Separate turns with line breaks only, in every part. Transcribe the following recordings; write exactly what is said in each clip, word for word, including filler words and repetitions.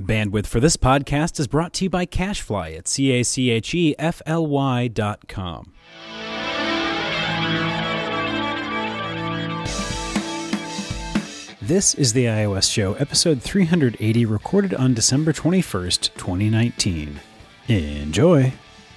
Bandwidth for this podcast is brought to you by CacheFly at C A C H E F L Y dot com. This is the iOS Show, episode three hundred eighty, recorded on December twenty-first, twenty nineteen. Enjoy!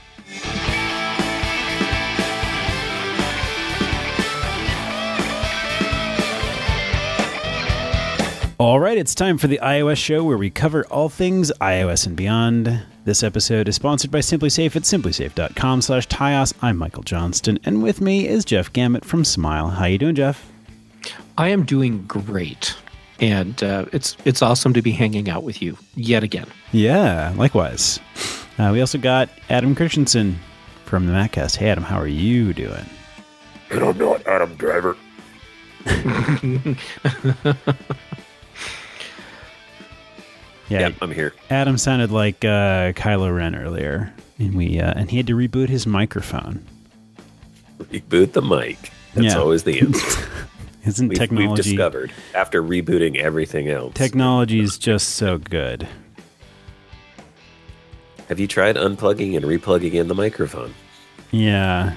All right, it's time for the iOS Show, where we cover all things iOS and beyond. This episode is sponsored by SimpliSafe at simplisafe.com slash Tyos. I'm Michael Johnston, and with me is Jeff Gamet from Smile. How you doing, Jeff?
I am doing great, and uh, it's it's awesome to be hanging out with you yet again.
Yeah, likewise. Uh, we also got Adam Christensen from the Maccast. Hey, Adam, how are you doing?
And I'm not Adam Driver.
Yeah,
yep, I'm here.
Adam sounded like uh, Kylo Ren earlier, and we uh, and he had to reboot his microphone.
Reboot the mic. That's
Yeah.
always the answer.
Isn't
we've,
technology
we've discovered after rebooting everything else.
Technology is just so good.
Have you tried unplugging and replugging in the microphone?
Yeah.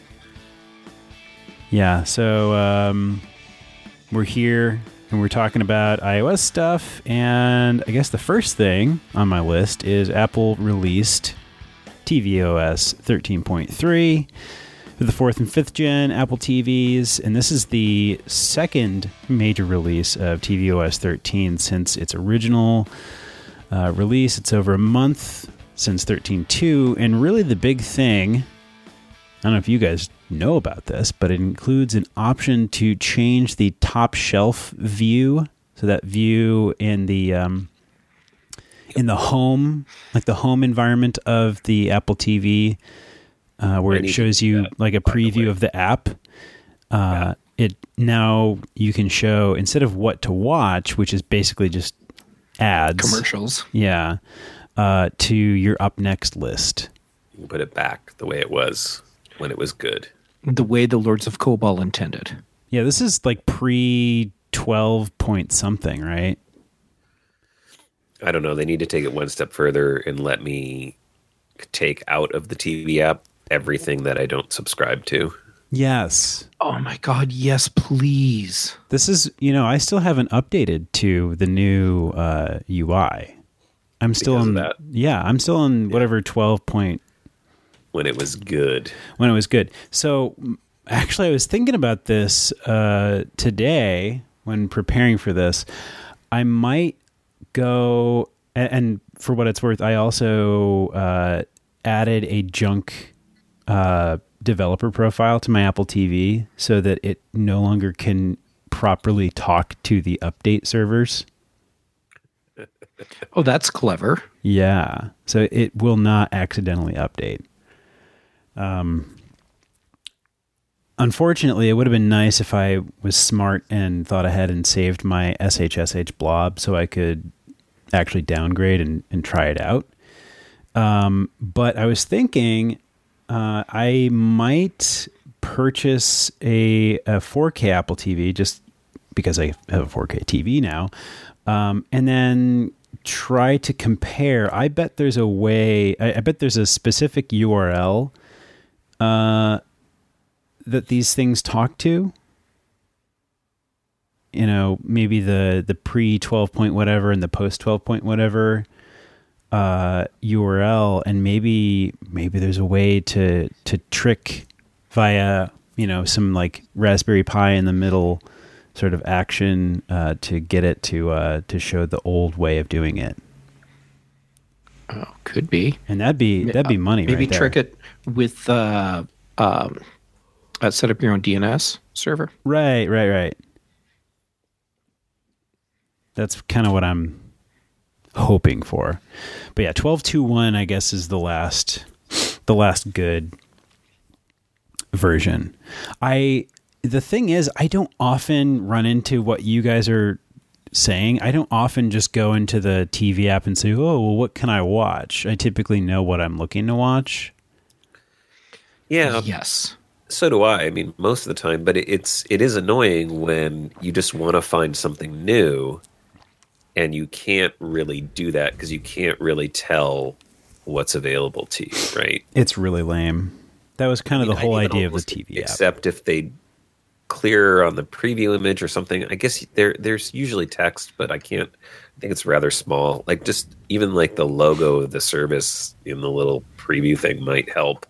Yeah, so um, we're here, and we're talking about iOS stuff, and I guess the first thing on my list is Apple released tvOS thirteen point three for the fourth and fifth gen Apple T Vs, and this is the second major release of tvOS thirteen since its original uh, release. It's over a month since thirteen point two, and really the big thing, I don't know if you guys know about this, but it includes an option to change the top shelf view. So that view in the um, in the home, like the home environment of the Apple T V, uh, where it shows you like a preview of the app. Uh, yeah. It now you can show, instead of what to watch, which is basically just ads,
Commercials.
Yeah, uh, to your up next list.
You can put it back the way it was when it was good.
The way the Lords of Cobol intended.
Yeah, this is like pre twelve point something, right?
I don't know. They need to take it one step further and let me take out of the T V app everything that I don't subscribe to.
Yes.
Oh my God, yes, please.
This is, you know, I still haven't updated to the new uh, U I. I'm still
Because
on
of that?
Yeah, I'm still on whatever twelve point
When it was good.
when it was good. So actually, I was thinking about this uh, today when preparing for this. I might go, and, and for what it's worth, I also uh, added a junk uh, developer profile to my Apple T V so that it no longer can properly talk to the update servers.
Oh, that's clever.
Yeah, so it will not accidentally update. Um, unfortunately, it would have been nice if I was smart and thought ahead and saved my S H S H blob so I could actually downgrade and, and try it out. Um, but I was thinking uh, I might purchase a, a four K Apple T V just because I have a four K T V now, um, and then try to compare. I bet there's a way, I, I bet there's a specific U R L Uh, that these things talk to. You know, maybe the the pre twelve point whatever and the post twelve point whatever uh, U R L, and maybe maybe there's a way to to trick via, you know, some like Raspberry Pi in the middle sort of action uh, to get it to uh, to show the old way of doing it.
Oh, could be.
And that'd be that'd be money.
Maybe
right there.
trick it with uh, um, uh, set up your own D N S server.
Right, right, right. That's kind of what I'm hoping for. But yeah, twelve point two point one I guess is the last the last good version. I the thing is, I don't often run into what you guys are saying. I don't often just go into the T V app and say, "Oh, well, what can I watch?" I typically know what I'm looking to watch.
Yeah.
Yes.
So do I. I mean, most of the time, but it, it's it is annoying when you just want to find something new and you can't really do that because you can't really tell what's available to you, right?
It's really lame. That was kind of the
I
whole
even
idea of the
almost
T V app.
Except if they clear on the preview image or something. I guess there there's usually text, but I can't. I think it's rather small. Like just even like the logo of the service in the little preview thing might help.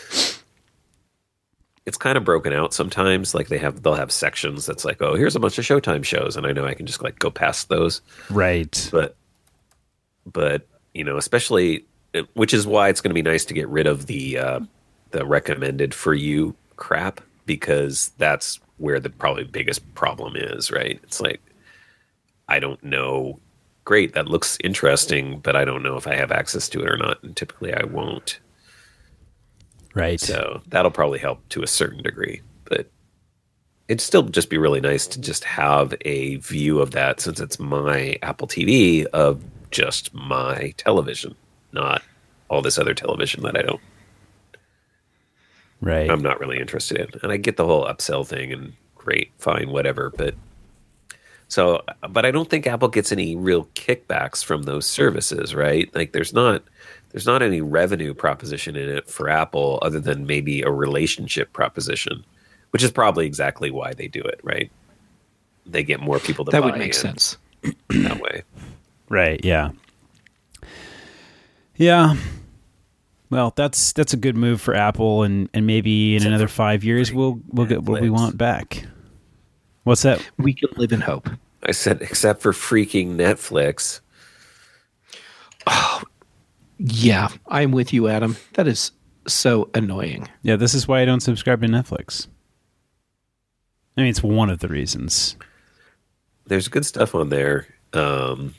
It's kind of broken out sometimes. Like they have, they'll have sections that's like, oh, here's a bunch of Showtime shows, and I know I can just like go past those.
Right.
But, but you know, especially, which is why it's going to be nice to get rid of the uh, the recommended for you crap, because that's where the probably biggest problem is. Right? It's like, I don't know. Great, that looks interesting, but I don't know if I have access to it or not, and typically I won't.
Right.
So that'll probably help to a certain degree, but it'd still just be really nice to just have a view of that, since it's my Apple T V, of just my television, not all this other television that I don't,
right.
I'm not really interested in. And I get the whole upsell thing, and great, fine, whatever. But so, but I don't think Apple gets any real kickbacks from those services, right? Like there's not, There's not any revenue proposition in it for Apple other than maybe a relationship proposition, which is probably exactly why they do it, right? They get more people to
that
buy
would make
in
sense
that way.
Right. Yeah. Yeah. Well, that's that's a good move for Apple, and, and maybe in
Except
another five years we'll we'll get what we
Netflix.
want back. What's that?
we can live in hope.
I said, except for freaking Netflix.
Yeah, I'm with you, Adam. That is so annoying.
Yeah, this is why I don't subscribe to Netflix. I mean, it's one of the reasons.
There's good stuff on there. Um,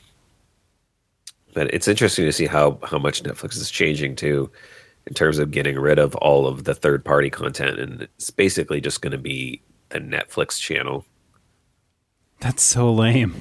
but it's interesting to see how, how much Netflix is changing too, in terms of getting rid of all of the third party content. And it's basically just going to be the Netflix channel.
That's so lame.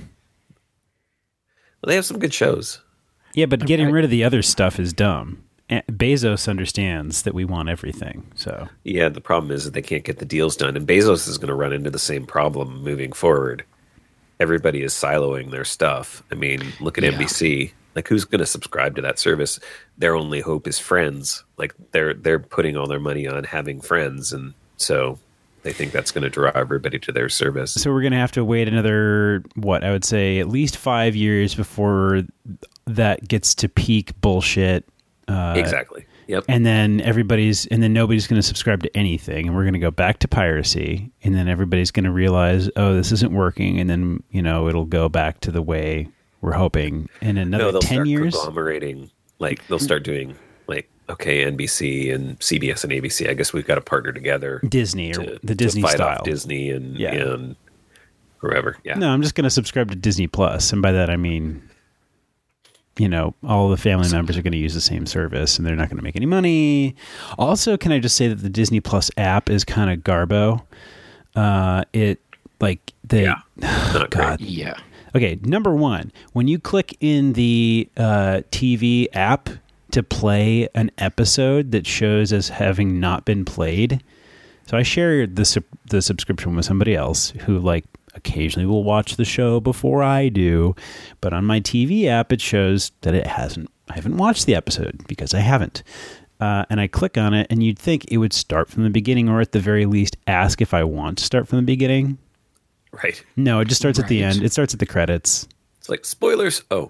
Well, they have some good shows.
Yeah, but getting
Okay.
rid of the other stuff is dumb. And Bezos understands that we want everything. So
Yeah, the problem is that they can't get the deals done. And Bezos is going to run into the same problem moving forward. Everybody is siloing their stuff. I mean, look at
Yeah.
N B C. Like, who's going to subscribe to that service? Their only hope is Friends. Like, they're they're putting all their money on having Friends, and so they think that's going to draw everybody to their service.
So we're going to have to wait another, what, I would say at least five years before that gets to peak bullshit. Uh,
Exactly. Yep.
And then everybody's, and then nobody's going to subscribe to anything. And we're going to go back to piracy. And then everybody's going to realize, oh, this isn't working. And then, you know, it'll go back to the way we're hoping in another
no, they'll
ten
start
years.
conglomerating. Like, they'll start doing, like, okay, N B C and C B S and A B C. I guess we've got to partner together.
Disney or
to,
the Disney
to fight
style.
off Disney and,
Yeah.
and whoever. Yeah.
No, I'm just going to subscribe to Disney Plus, and by that I mean, you know, all the family members are going to use the same service, and they're not going to make any money. Also, can I just say that the Disney Plus app is kind of garbo? Uh, it like they,
Yeah. Not
God.
great.
Yeah.
Okay, number one, when you click in the uh, T V app to play an episode that shows as having not been played. So I share the sub- the subscription with somebody else who like occasionally will watch the show before I do, but on my T V app it shows that it hasn't. I haven't watched the episode because I haven't. Uh, and I click on it, and you'd think it would start from the beginning, or at the very least ask if I want to start from the beginning.
Right.
No, it just starts at the
Right.
end. It starts at the credits.
It's like, spoilers. Oh,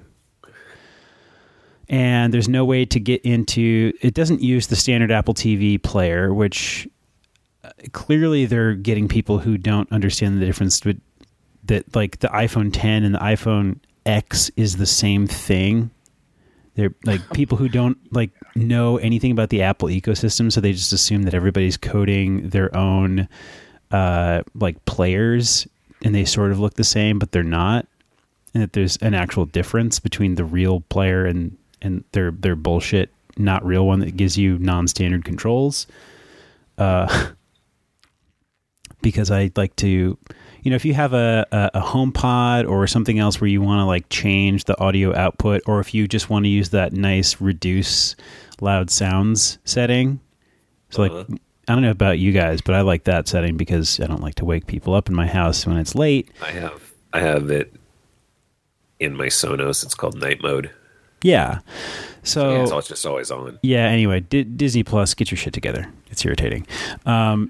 And there's no way to get into it. Doesn't use the standard Apple T V player, which uh, clearly they're getting people who don't understand the difference. But that like the iPhone ten and the iPhone X is the same thing. They're like people who don't like know anything about the Apple ecosystem, so they just assume that everybody's coding their own uh, like players, and they sort of look the same, but they're not, and that there's an actual difference between the real player and and their their bullshit, not real one that gives you non-standard controls. Uh, because I like to, you know, if you have a, a, a HomePod or something else where you want to like change the audio output, or if you just want to use that nice reduce loud sounds setting. So
Uh-huh.
like, I don't know about you guys, but I like that setting because I don't like to wake people up in my house when it's late.
I have I have it in my Sonos. It's called night mode.
Yeah. So
Yeah, it's just always on.
Yeah. Anyway, D- Disney Plus, get your shit together. It's irritating. Um,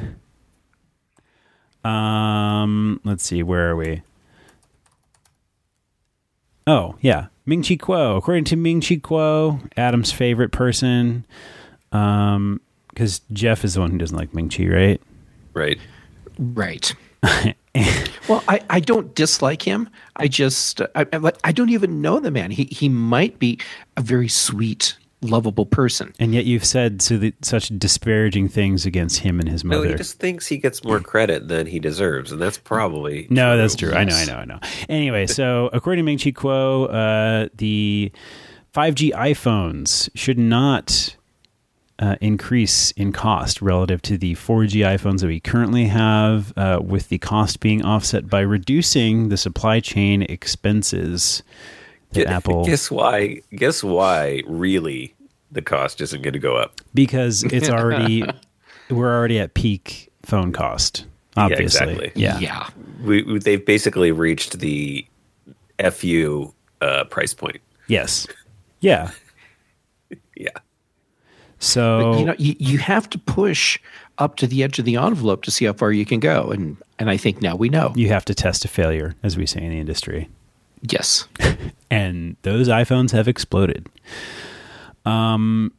um, let's see. Where are we? Oh, yeah. Ming-Chi Kuo. According to Ming-Chi Kuo, Adam's favorite person, um, because Jeff is the one who doesn't like Ming-Chi, right?
Right.
Right. Well, I, I don't dislike him. I just I, I I don't even know the man. He he might be a very sweet, lovable person.
And yet you've said so the, such disparaging things against him and his
No,
mother.
he just thinks he gets more credit than he deserves, and that's probably
No,
true.
that's true. I know, I know, I know. Anyway, so according to Ming-Chi Kuo, uh, the five G iPhones should not uh, increase in cost relative to the four G iPhones that we currently have, uh, with the cost being offset by reducing the supply chain expenses that
Gu-
Apple...
Guess why? Guess why? Really, the cost isn't going to go up.
Because it's already... we're already at peak phone cost, obviously.
Yeah, exactly.
Yeah.
Yeah.
We, we they've basically reached the F U uh, price point.
Yes. Yeah.
Yeah.
So...
But, you know, you, you have to push up to the edge of the envelope to see how far you can go, and and I think now we know.
you have to test a failure, as we say in the industry.
Yes.
And those iPhones have exploded. Um,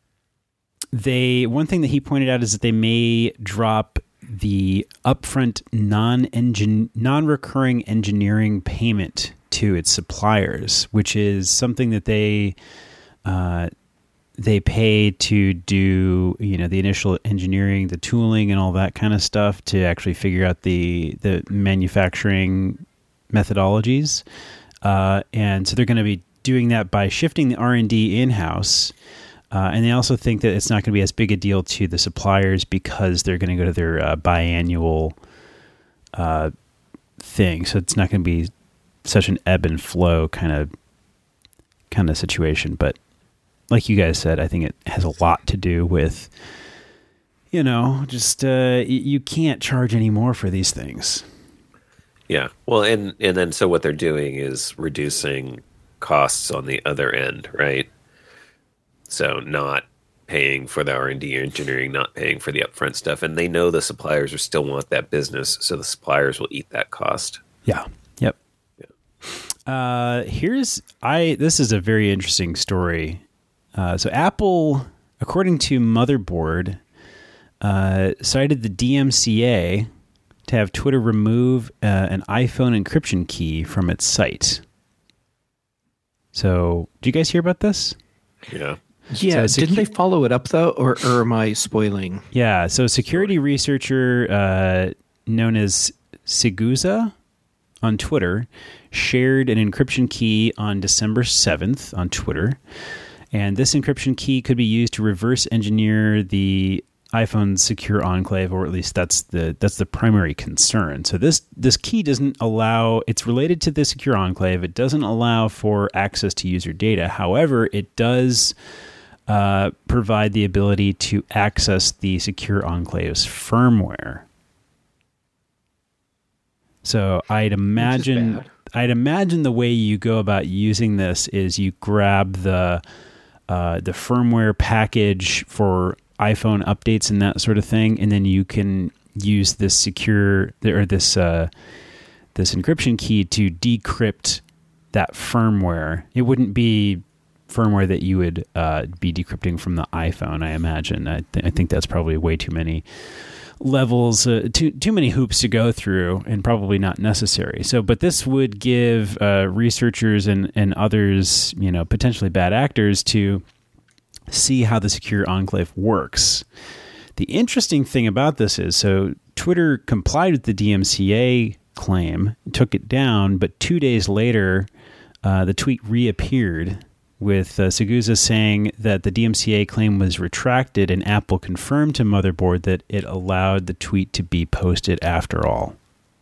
they one thing that he pointed out is that they may drop the upfront non-engine non-recurring engineering payment to its suppliers, which is something that they uh, they pay to do, you know, the initial engineering, the tooling, and all that kind of stuff to actually figure out the the manufacturing methodologies. Uh, and so they're going to be doing that by shifting the R and D in-house. Uh, and they also think that it's not going to be as big a deal to the suppliers because they're going to go to their uh, biannual uh, thing. So it's not going to be such an ebb and flow kind of kind of situation. But like you guys said, I think it has a lot to do with, you know, just uh, y- you can't charge any more for these things.
Yeah. Well, and and then so what they're doing is reducing costs on the other end, right? So not paying for the R and D engineering, not paying for the upfront stuff, and they know the suppliers are still want that business, so the suppliers will eat that cost.
Yeah. Yep. Uh, here's I. This is a very interesting story. Uh, so Apple, according to Motherboard, uh, cited the D M C A to have Twitter remove uh, an iPhone encryption key from its site. So, did you guys hear about this?
Yeah.
Yeah.
So
Didn't
secu-
they follow it up though, or, or am I spoiling?
Yeah. So, security researcher uh, known as Siguza on Twitter shared an encryption key on December seventh on Twitter. And this encryption key could be used to reverse engineer the iPhone's secure enclave, or at least that's the that's the primary concern. So this this key doesn't allow, it's related to the secure enclave. It doesn't allow for access to user data. However, it does uh, provide the ability to access the secure enclave's firmware. So I'd imagine
bad.
I'd imagine the way you go about using this is you grab the uh, the firmware package for iPhone updates and that sort of thing, and then you can use this secure or this uh, this encryption key to decrypt that firmware. It wouldn't be firmware that you would uh, be decrypting from the iPhone, I imagine. I, th- I think that's probably way too many levels, uh, too too many hoops to go through, and probably not necessary. So, but this would give uh, researchers and and others, you know, potentially bad actors, to see how the secure enclave works. The interesting thing about this is, so Twitter complied with the D M C A claim, took it down, but two days later, uh, the tweet reappeared with uh, Siguza saying that the D M C A claim was retracted, and Apple confirmed to Motherboard that it allowed the tweet to be posted after all.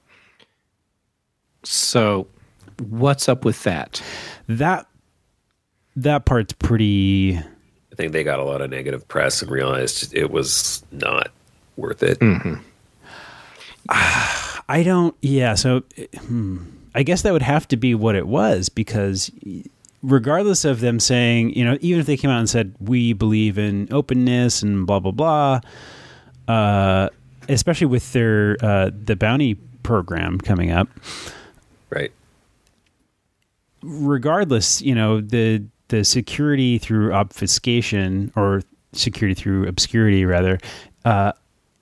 So, what's up with that?
That that part's pretty...
I think they got a lot of negative press and realized it was not worth it.
Mm-hmm.
I don't... Yeah, so... Hmm. I guess that would have to be what it was, because regardless of them saying, you know, even if they came out and said, we believe in openness and blah, blah, blah, uh, especially with their, uh, the bounty program coming up.
Right.
Regardless, you know, the, the security through obfuscation, or security through obscurity rather, uh,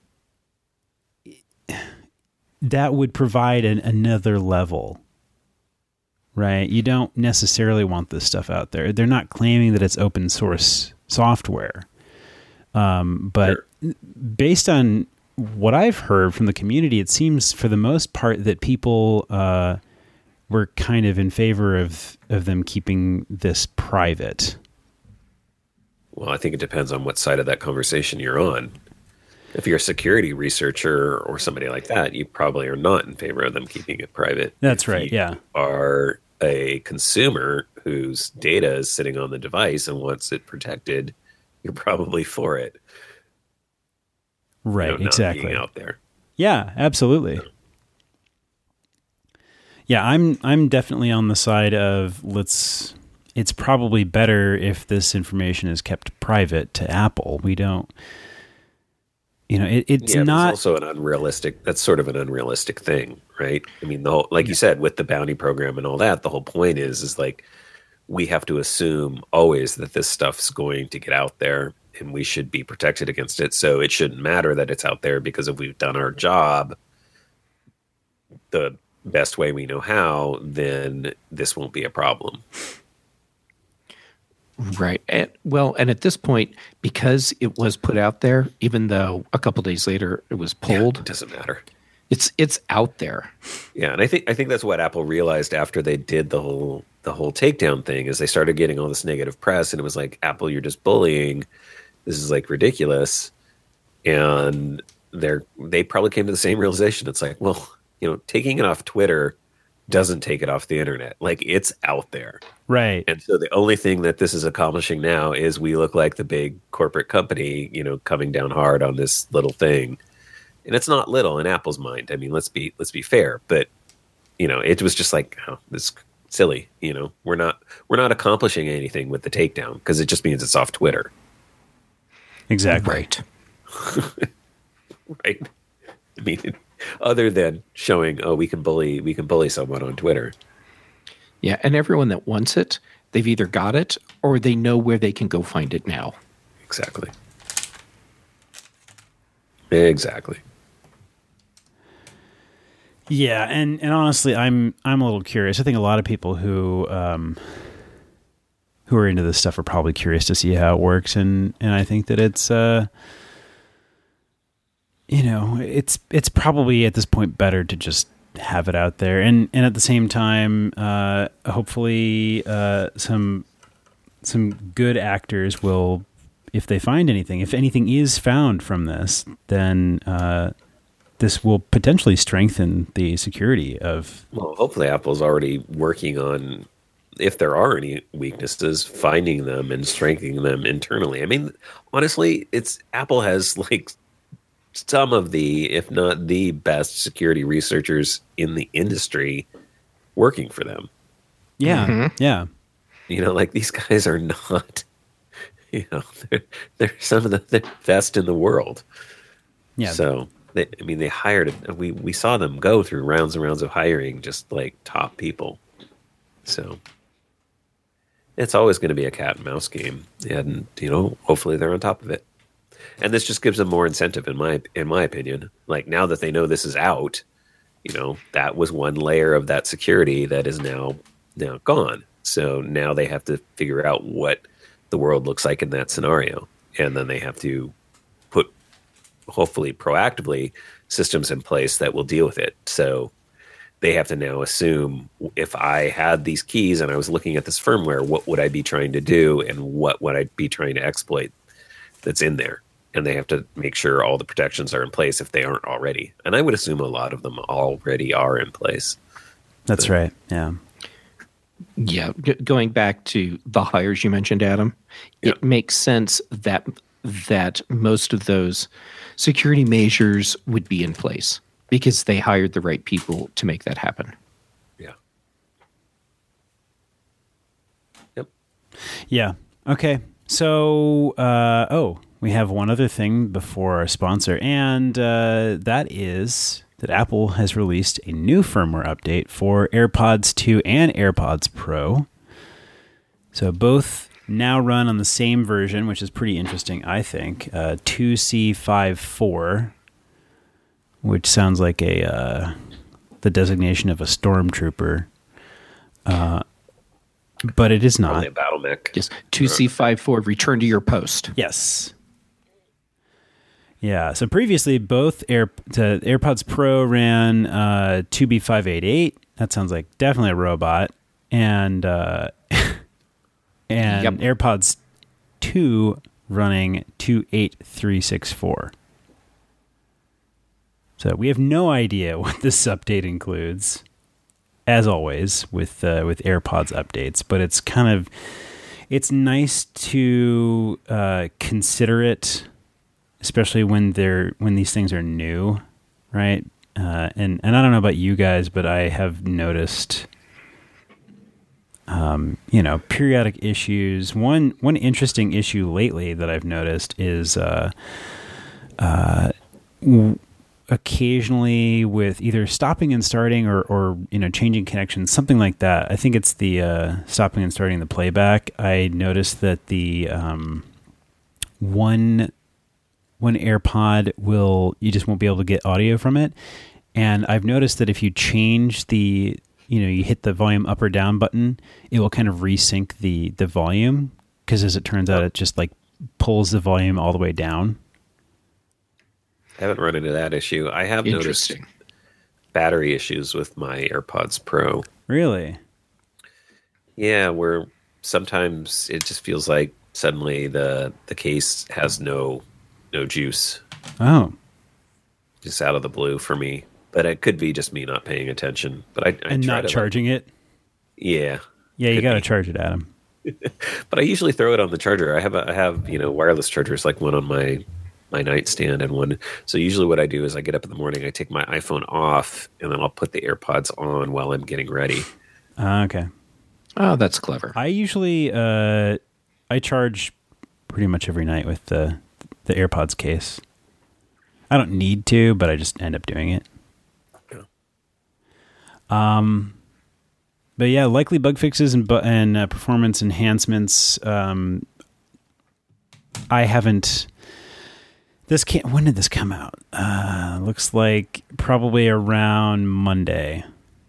that would provide an, another level, right? You don't necessarily want this stuff out there. They're not claiming that it's open source software. Um, but sure. Based on what I've heard from the community, it seems for the most part that people uh, were kind of in favor of, of them keeping this private.
Well, I think it depends on what side of that conversation you're on. If you're a security researcher or somebody like that, you probably are not in favor of them keeping it private.
That's
if
right,
you
yeah.
are a consumer whose data is sitting on the device and wants it protected, you're probably for it.
Right,
you know, not
exactly.
being out there.
Yeah, absolutely.
Yeah.
yeah, I'm I'm definitely on the side of let's it's probably better if this information is kept private to Apple. We don't You know, it, it's
yeah,
not
it's also an unrealistic. That's sort of an unrealistic thing, right? I mean, the whole, like yeah. you said, with the bounty program and all that, the whole point is, is like we have to assume always that this stuff's going to get out there, and we should be protected against it. So it shouldn't matter that it's out there, because if we've done our job the best way we know how, then this won't be a problem.
Right. And, well, and at this point, because it was put out there, even though a couple days later it was pulled,
yeah, it doesn't matter.
It's it's out there.
Yeah, and I think I think that's what Apple realized after they did the whole the whole takedown thing, is they started getting all this negative press, and it was like, Apple, you're just bullying. This is like ridiculous. And they're they probably came to the same realization. It's like, well, you know, taking it off Twitter doesn't take it off the internet. Like, it's out there.
Right.
And so the only thing that this is accomplishing now is we look like the big corporate company, you know, coming down hard on this little thing. And it's not little in Apple's mind. I mean, let's be let's be fair. But, you know, it was just like, oh, this is silly. You know, we're not we're not accomplishing anything with the takedown, because it just means it's off Twitter.
Exactly.
Right.
Right. I mean, other than showing, oh, we can bully we can bully someone on Twitter.
Yeah, and everyone that wants it, they've either got it or they know where they can go find it now.
Exactly. Exactly.
Yeah, and, and honestly, I'm I'm a little curious. I think a lot of people who um, who are into this stuff are probably curious to see how it works, and, and I think that it's uh, you know, it's it's probably at this point better to just have it out there, and and at the same time, uh, hopefully, uh, some some good actors will, if they find anything, if anything is found from this, then uh, this will potentially strengthen the security of.
Well, hopefully, Apple's already working on, if there are any weaknesses, finding them and strengthening them internally. I mean, honestly, it's Apple has like some of the, if not the best security researchers in the industry working for them.
Yeah. Mm-hmm. Yeah.
You know, like, these guys are not, you know, they're, they're some of the, the best in the world.
Yeah.
So, they, I mean, they hired, we, we saw them go through rounds and rounds of hiring just like top people. So it's always going to be a cat and mouse game. And, you know, hopefully they're on top of it. And this just gives them more incentive, in my in my opinion. Like, now that they know this is out, you know, that was one layer of that security that is now now gone. So now they have to figure out what the world looks like in that scenario, and then they have to put, hopefully proactively, systems in place that will deal with it. So they have to now assume, if I had these keys and I was looking at this firmware, what would I be trying to do, and what would I be trying to exploit that's in there? And they have to make sure all the protections are in place if they aren't already. And I would assume a lot of them already are in place.
That's but, right. Yeah.
Yeah. G- going back to the hires you mentioned, Adam, yeah. It makes sense that that most of those security measures would be in place because they hired the right people to make that happen.
Yeah.
Yeah. Okay. So, uh, oh, we have one other thing before our sponsor, and uh, that is that Apple has released a new firmware update for AirPods two and AirPods Pro. So both now run on the same version, which is pretty interesting, I think. Uh, two C fifty-four, which sounds like a uh, the designation of a stormtrooper. Uh, but it is not.
Probably a battle mech.
Yes, two C fifty-four, return to your post.
Yes. Yeah, so previously both Air, the AirPods Pro ran uh, two B five eighty-eight. That sounds like definitely a robot. And uh, and
Yep.
AirPods two running two eight three six four. So we have no idea what this update includes, as always with uh, with AirPods updates. But it's kind of it's nice to uh, consider it, especially when they're when these things are new, right? Uh, and and I don't know about you guys, but I have noticed, um, you know, periodic issues. One one interesting issue lately that I've noticed is uh, uh, w- occasionally with either stopping and starting or or you know changing connections, something like that. I think it's the uh, stopping and starting the playback. I noticed that the um, one. One AirPod will, you just won't be able to get audio from it. And I've noticed that if you change the, you know, you hit the volume up or down button, it will kind of resync the, the volume. Because as it turns out, it just like pulls the volume all the way down.
I haven't run into that issue. I have noticed battery issues with my AirPods Pro.
Really?
Yeah, where sometimes it just feels like suddenly the the case has no no juice.
Oh.
Just out of the blue for me. But it could be just me not paying attention. But I, I
and
try
not
to
charging
like,
it?
Yeah.
Yeah, you got to charge it, Adam.
But I usually throw it on the charger. I have a, I have, you know, wireless chargers, like one on my my nightstand and one. So usually what I do is I get up in the morning, I take my iPhone off, and then I'll put the AirPods on while I'm getting ready.
Uh, okay.
Oh, that's clever.
I usually, uh, I charge pretty much every night with the the AirPods case. I don't need to, but I just end up doing it.
Yeah.
Um, but yeah, likely bug fixes and bu- and uh, performance enhancements. Um, I haven't. This can't. When did this come out? Uh, looks like probably around Monday.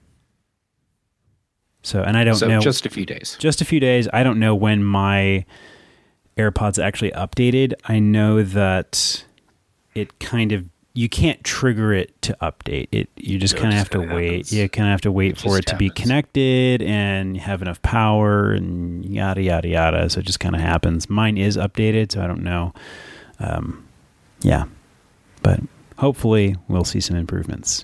So, and I don't
so
know.
Just a few days.
Just a few days. I don't know when my AirPods actually updated. I know that it kind of, you can't trigger it to update it. You just
No,
kind of
it
have
just
to
kinda
wait.
happens.
You kind of have to wait
It
for it
just
to be
happens.
connected and have enough power and yada, yada, yada. So it just kind of happens. Mine is updated, so I don't know. Um, yeah. But hopefully we'll see some improvements.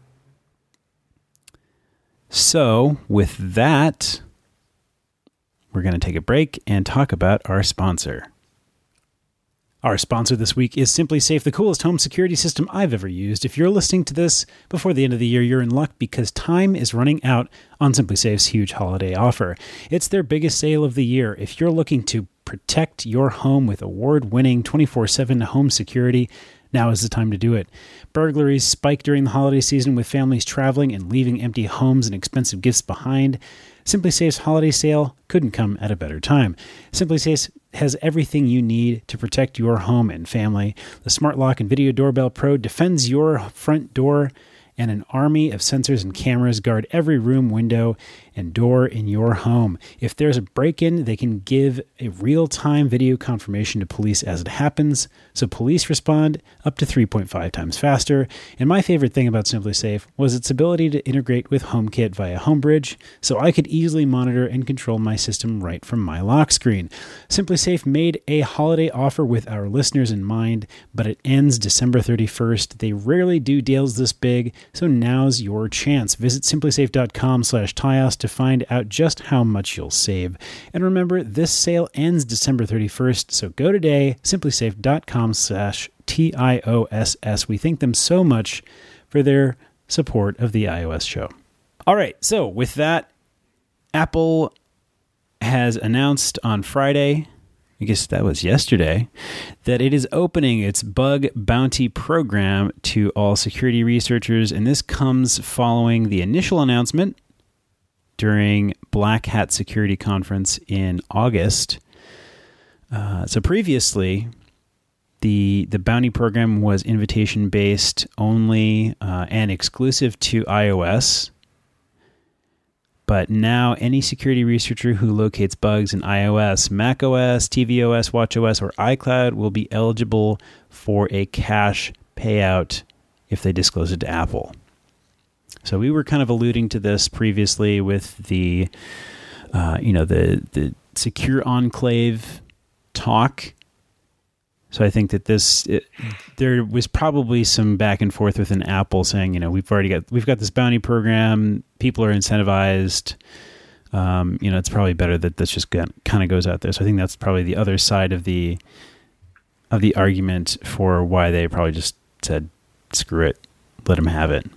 So with that, we're going to take a break and talk about our sponsor. Our sponsor this week is SimpliSafe, the coolest home security system I've ever used. If you're listening to this before the end of the year, you're in luck because time is running out on SimpliSafe's huge holiday offer. It's their biggest sale of the year. If you're looking to protect your home with award-winning twenty-four seven home security, now is the time to do it. Burglaries spike during the holiday season with families traveling and leaving empty homes and expensive gifts behind. SimpliSafe's holiday sale couldn't come at a better time. SimpliSafe has everything you need to protect your home and family. The Smart Lock and Video Doorbell Pro defends your front door, and an army of sensors and cameras guard every room, window, and door in your home. If there's a break-in, they can give a real-time video confirmation to police as it happens, so police respond up to three point five times faster. And my favorite thing about SimpliSafe was its ability to integrate with HomeKit via Homebridge, so I could easily monitor and control my system right from my lock screen. SimpliSafe made a holiday offer with our listeners in mind, but it ends December thirty-first. They rarely do deals this big, so now's your chance. Visit simplisafe.com slash Tios to find out just how much you'll save. And remember, this sale ends December thirty-first, so go today, simplisafe.com slash T I O S S. We thank them so much for their support of the iOS show. All right, so with that, Apple has announced on Friday, I guess that was yesterday, that it is opening its bug bounty program to all security researchers, and this comes following the initial announcement during Black Hat Security Conference in August. Uh, so previously, the the bounty program was invitation-based only uh, and exclusive to iOS. But now any security researcher who locates bugs in iOS, macOS, tvOS, watchOS, or iCloud will be eligible for a cash payout if they disclose it to Apple. So we were kind of alluding to this previously with the, uh, you know, the the Secure Enclave talk. So I think that this it, there was probably some back and forth within Apple saying, you know, we've already got we've got this bounty program. People are incentivized. Um, you know, it's probably better that this just kind of goes out there. So I think that's probably the other side of the of the argument for why they probably just said, screw it, let them have it.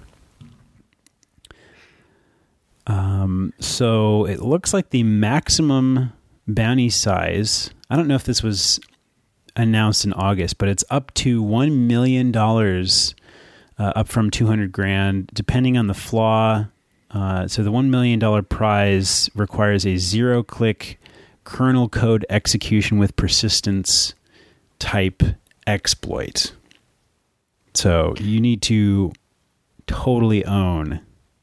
Um, so it looks like the maximum bounty size, I don't know if this was announced in August, but it's up to one million dollars, uh, up from two hundred grand, depending on the flaw. Uh, so the one million dollars prize requires a zero-click kernel code execution with persistence type exploit. So you need to totally own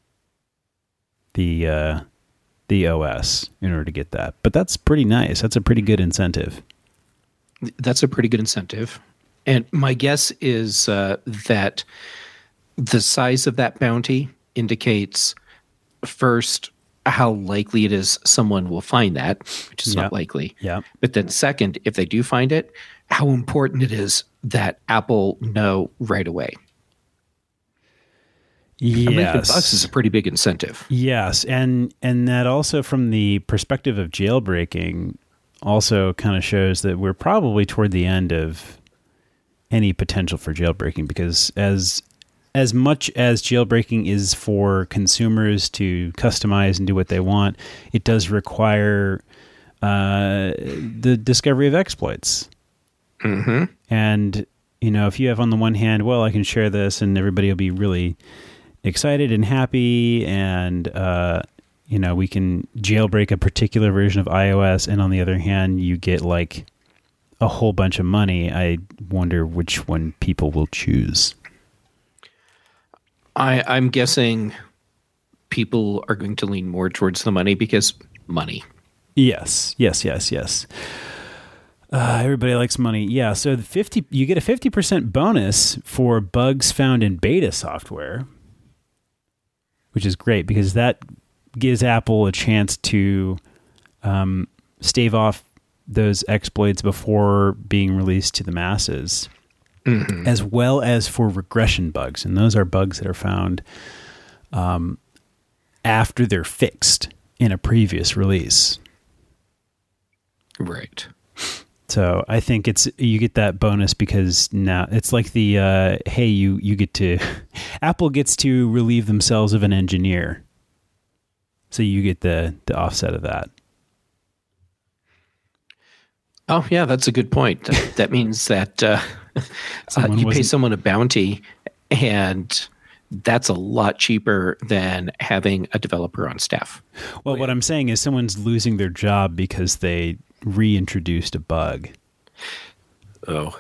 the uh, the O S in order to get that. But that's pretty nice. That's a pretty good incentive.
That's a pretty good incentive. And my guess is uh, that the size of that bounty indicates, first, how likely it is someone will find that, which is
Yep.
not likely.
Yeah.
But then second, if they do find it, how important it is that Apple know right away.
Yes.
A million bucks is a pretty big incentive.
Yes, and and that also from the perspective of jailbreaking also kind of shows that we're probably toward the end of any potential for jailbreaking, because as as much as jailbreaking is for consumers to customize and do what they want, it does require uh, the discovery of exploits.
Mm-hmm.
And, you know, if you have on the one hand, well, I can share this and everybody will be really excited and happy, and, uh, you know, we can jailbreak a particular version of iOS, and on the other hand, you get like a whole bunch of money. I wonder which one people will choose.
I, I'm guessing people are going to lean more towards the money because money.
Yes, yes, yes, yes. Uh, everybody likes money. Yeah, so the fifty you get a fifty percent bonus for bugs found in beta software, which is great because that gives Apple a chance to um, stave off those exploits before being released to the masses, mm-hmm. as well as for regression bugs. And those are bugs that are found um, after they're fixed in a previous release.
Right.
So I think it's you get that bonus because now it's like the uh, hey you you get to Apple gets to relieve themselves of an engineer, so you get the the offset of that.
Oh yeah, that's a good point. That, that means that uh, uh, you pay someone a bounty, and that's a lot cheaper than having a developer on staff.
Well, what I'm saying is someone's losing their job because they reintroduced a bug.
Oh.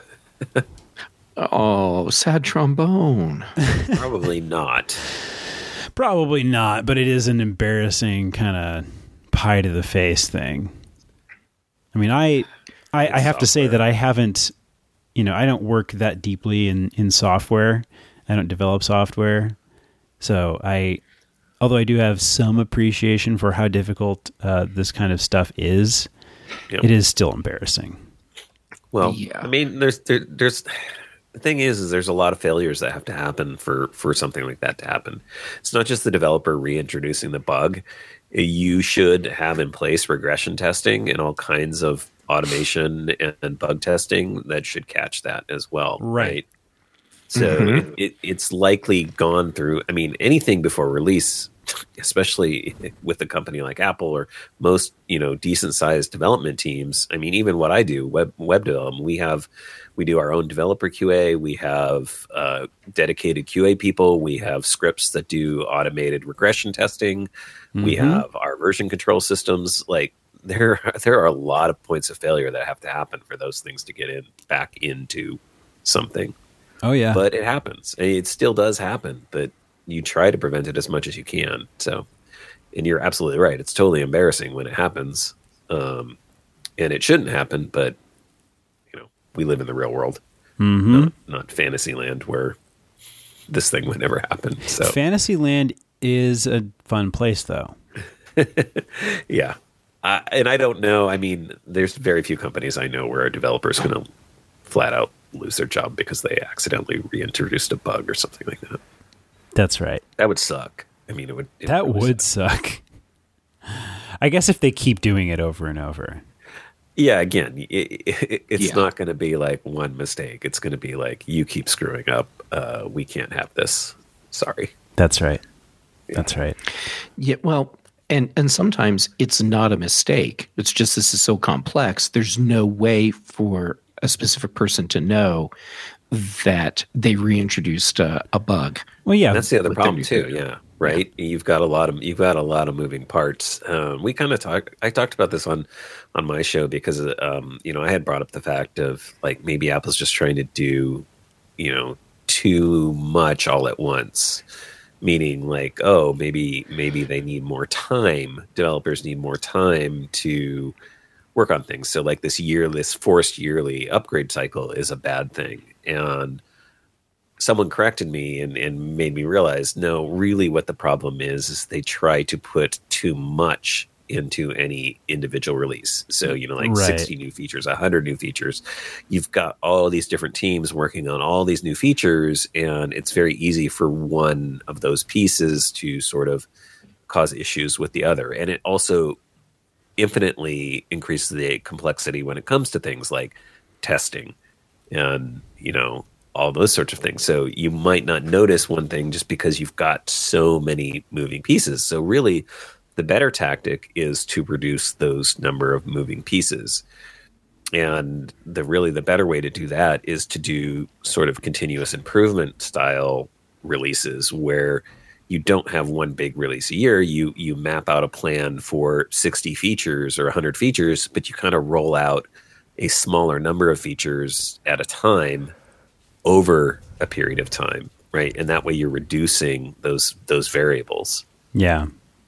Oh, sad trombone.
Probably not.
Probably not, but it is an embarrassing kind of pie to the face thing. I mean, I I, I have software. to say that I haven't, you know, I don't work that deeply in, in software. I don't develop software. So I, although I do have some appreciation for how difficult uh, this kind of stuff is, yep. It is still embarrassing.
Well, yeah. I mean, there's there, there's the thing is, is there's a lot of failures that have to happen for, for something like that to happen. It's not just the developer reintroducing the bug. You should have in place regression testing and all kinds of automation and bug testing that should catch that as well.
Right.
right? So
Mhm.
it, it, it's likely gone through. I mean, anything before release, especially with a company like Apple or most, you know, decent sized development teams. I mean, even what I do, web web development, we have, we do our own developer Q A. We have uh, dedicated Q A people. We have scripts that do automated regression testing. We
Mhm.
have our version control systems. Like there, there are a lot of points of failure that have to happen for those things to get in back into something.
Oh yeah.
But it happens. And it still does happen, but you try to prevent it as much as you can. So, and you're absolutely right. It's totally embarrassing when it happens. Um, and it shouldn't happen, but you know, we live in the real world,
Mhm.
not, not fantasy land where this thing would never happen. So
Fantasyland is a fun place though.
yeah. I, and I don't know. I mean, there's very few companies I know where a developer is going to flat out lose their job because they accidentally reintroduced a bug or something like that.
That's right.
That would suck. I mean, it would. It
That
really
would
suck.
suck. I guess if they keep doing it over and over.
Yeah. Again, it, it, it's
Yeah.
not going to be like one mistake. It's going to be like, you keep screwing up. Uh, we can't have this. Sorry.
That's right. That's right.
Yeah, well, and and sometimes it's not a mistake. It's just this is so complex. There's no way for a specific person to know that they reintroduced a, a bug.
Well, yeah.
That's the other
with their
problem
new
too.
feature.
Yeah, right. You've got a lot of you've got a lot of moving parts. Um, we kind of talked. I talked about this on on my show because um, you know I had brought up the fact of like maybe Apple's just trying to do you know too much all at once. Meaning like, oh, maybe maybe they need more time. Developers need more time to work on things. So like this year, this forced yearly upgrade cycle is a bad thing. And someone corrected me and, and made me realize, no, really what the problem is, is they try to put too much into any individual release. So, you know, like
Right.
sixty new features, one hundred new features. You've got all these different teams working on all these new features, and it's very easy for one of those pieces to sort of cause issues with the other. And it also infinitely increases the complexity when it comes to things like testing and, you know, all those sorts of things. So you might not notice one thing just because you've got so many moving pieces. So really, the better tactic is to reduce those number of moving pieces. And the really the better way to do that is to do sort of continuous improvement style releases where you don't have one big release a year. You you map out a plan for sixty features or one hundred features, but you kind of roll out a smaller number of features at a time over a period of time, right? And that way you're reducing those those variables.
Yeah.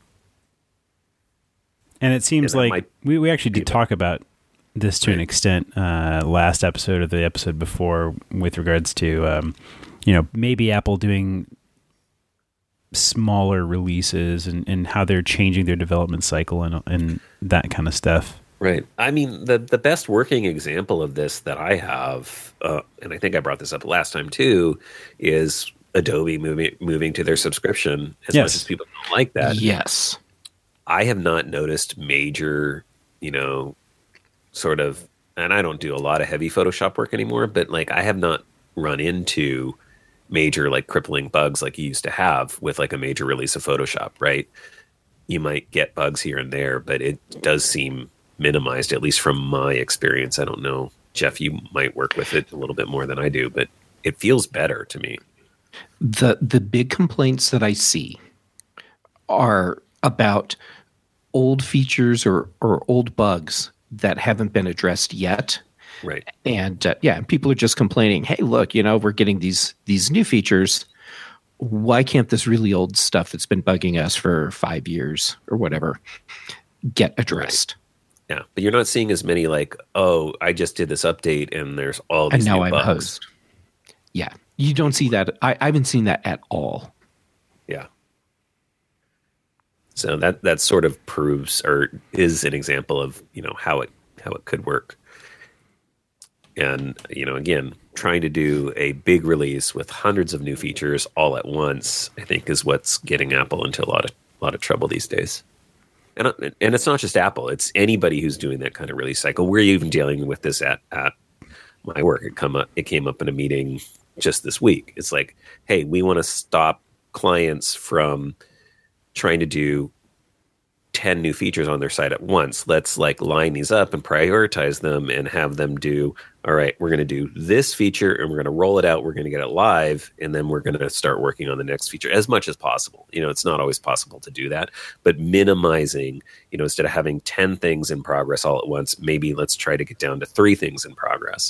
And it seems
Yeah, that
like
might
we, we actually did
be-
talk about this to an
Right.
extent uh, last episode or the episode before with regards to, um, you know, maybe Apple doing smaller releases and, and how they're changing their development cycle and, and that kind of stuff.
Right. I mean, the the best working example of this that I have, uh, and I think I brought this up last time too, is Adobe moving moving to their subscription. As
Yes.
much as people don't like that,
Yes.
I have not noticed major, you know, sort of, and I don't do a lot of heavy Photoshop work anymore, but like I have not run into major like crippling bugs like you used to have with like a major release of Photoshop, right? You might get bugs here and there, but it does seem minimized, at least from my experience. I don't know, Jeff, you might work with it a little bit more than I do, but it feels better to me.
The the big complaints that I see are about old features or or old bugs that haven't been addressed yet.
Right.
And uh, yeah, people are just complaining, "Hey, look, you know, we're getting these these new features. Why can't this really old stuff that's been bugging us for five years or whatever get addressed?"
Yeah. But you're not seeing as many like, oh, I just did this update and there's all
And
these
now
new
I'm
bugs.
host. Yeah, you don't see that. I, I haven't seen that at all.
Yeah. So that that sort of proves or is an example of, you know, how it how it could work. And, you know, again, trying to do a big release with hundreds of new features all at once, I think is what's getting Apple into a lot of a lot of trouble these days. And and it's not just Apple, it's anybody who's doing that kind of release cycle. We're even dealing with this at at my work. It come up it came up in a meeting just this week. It's like, hey, we want to stop clients from trying to do ten new features on their site at once. Let's like line these up and prioritize them and have them do, all right, we're going to do this feature and we're going to roll it out. We're going to get it live. And then we're going to start working on the next feature as much as possible. You know, it's not always possible to do that, but minimizing, you know, instead of having ten things in progress all at once, maybe let's try to get down to three things in progress.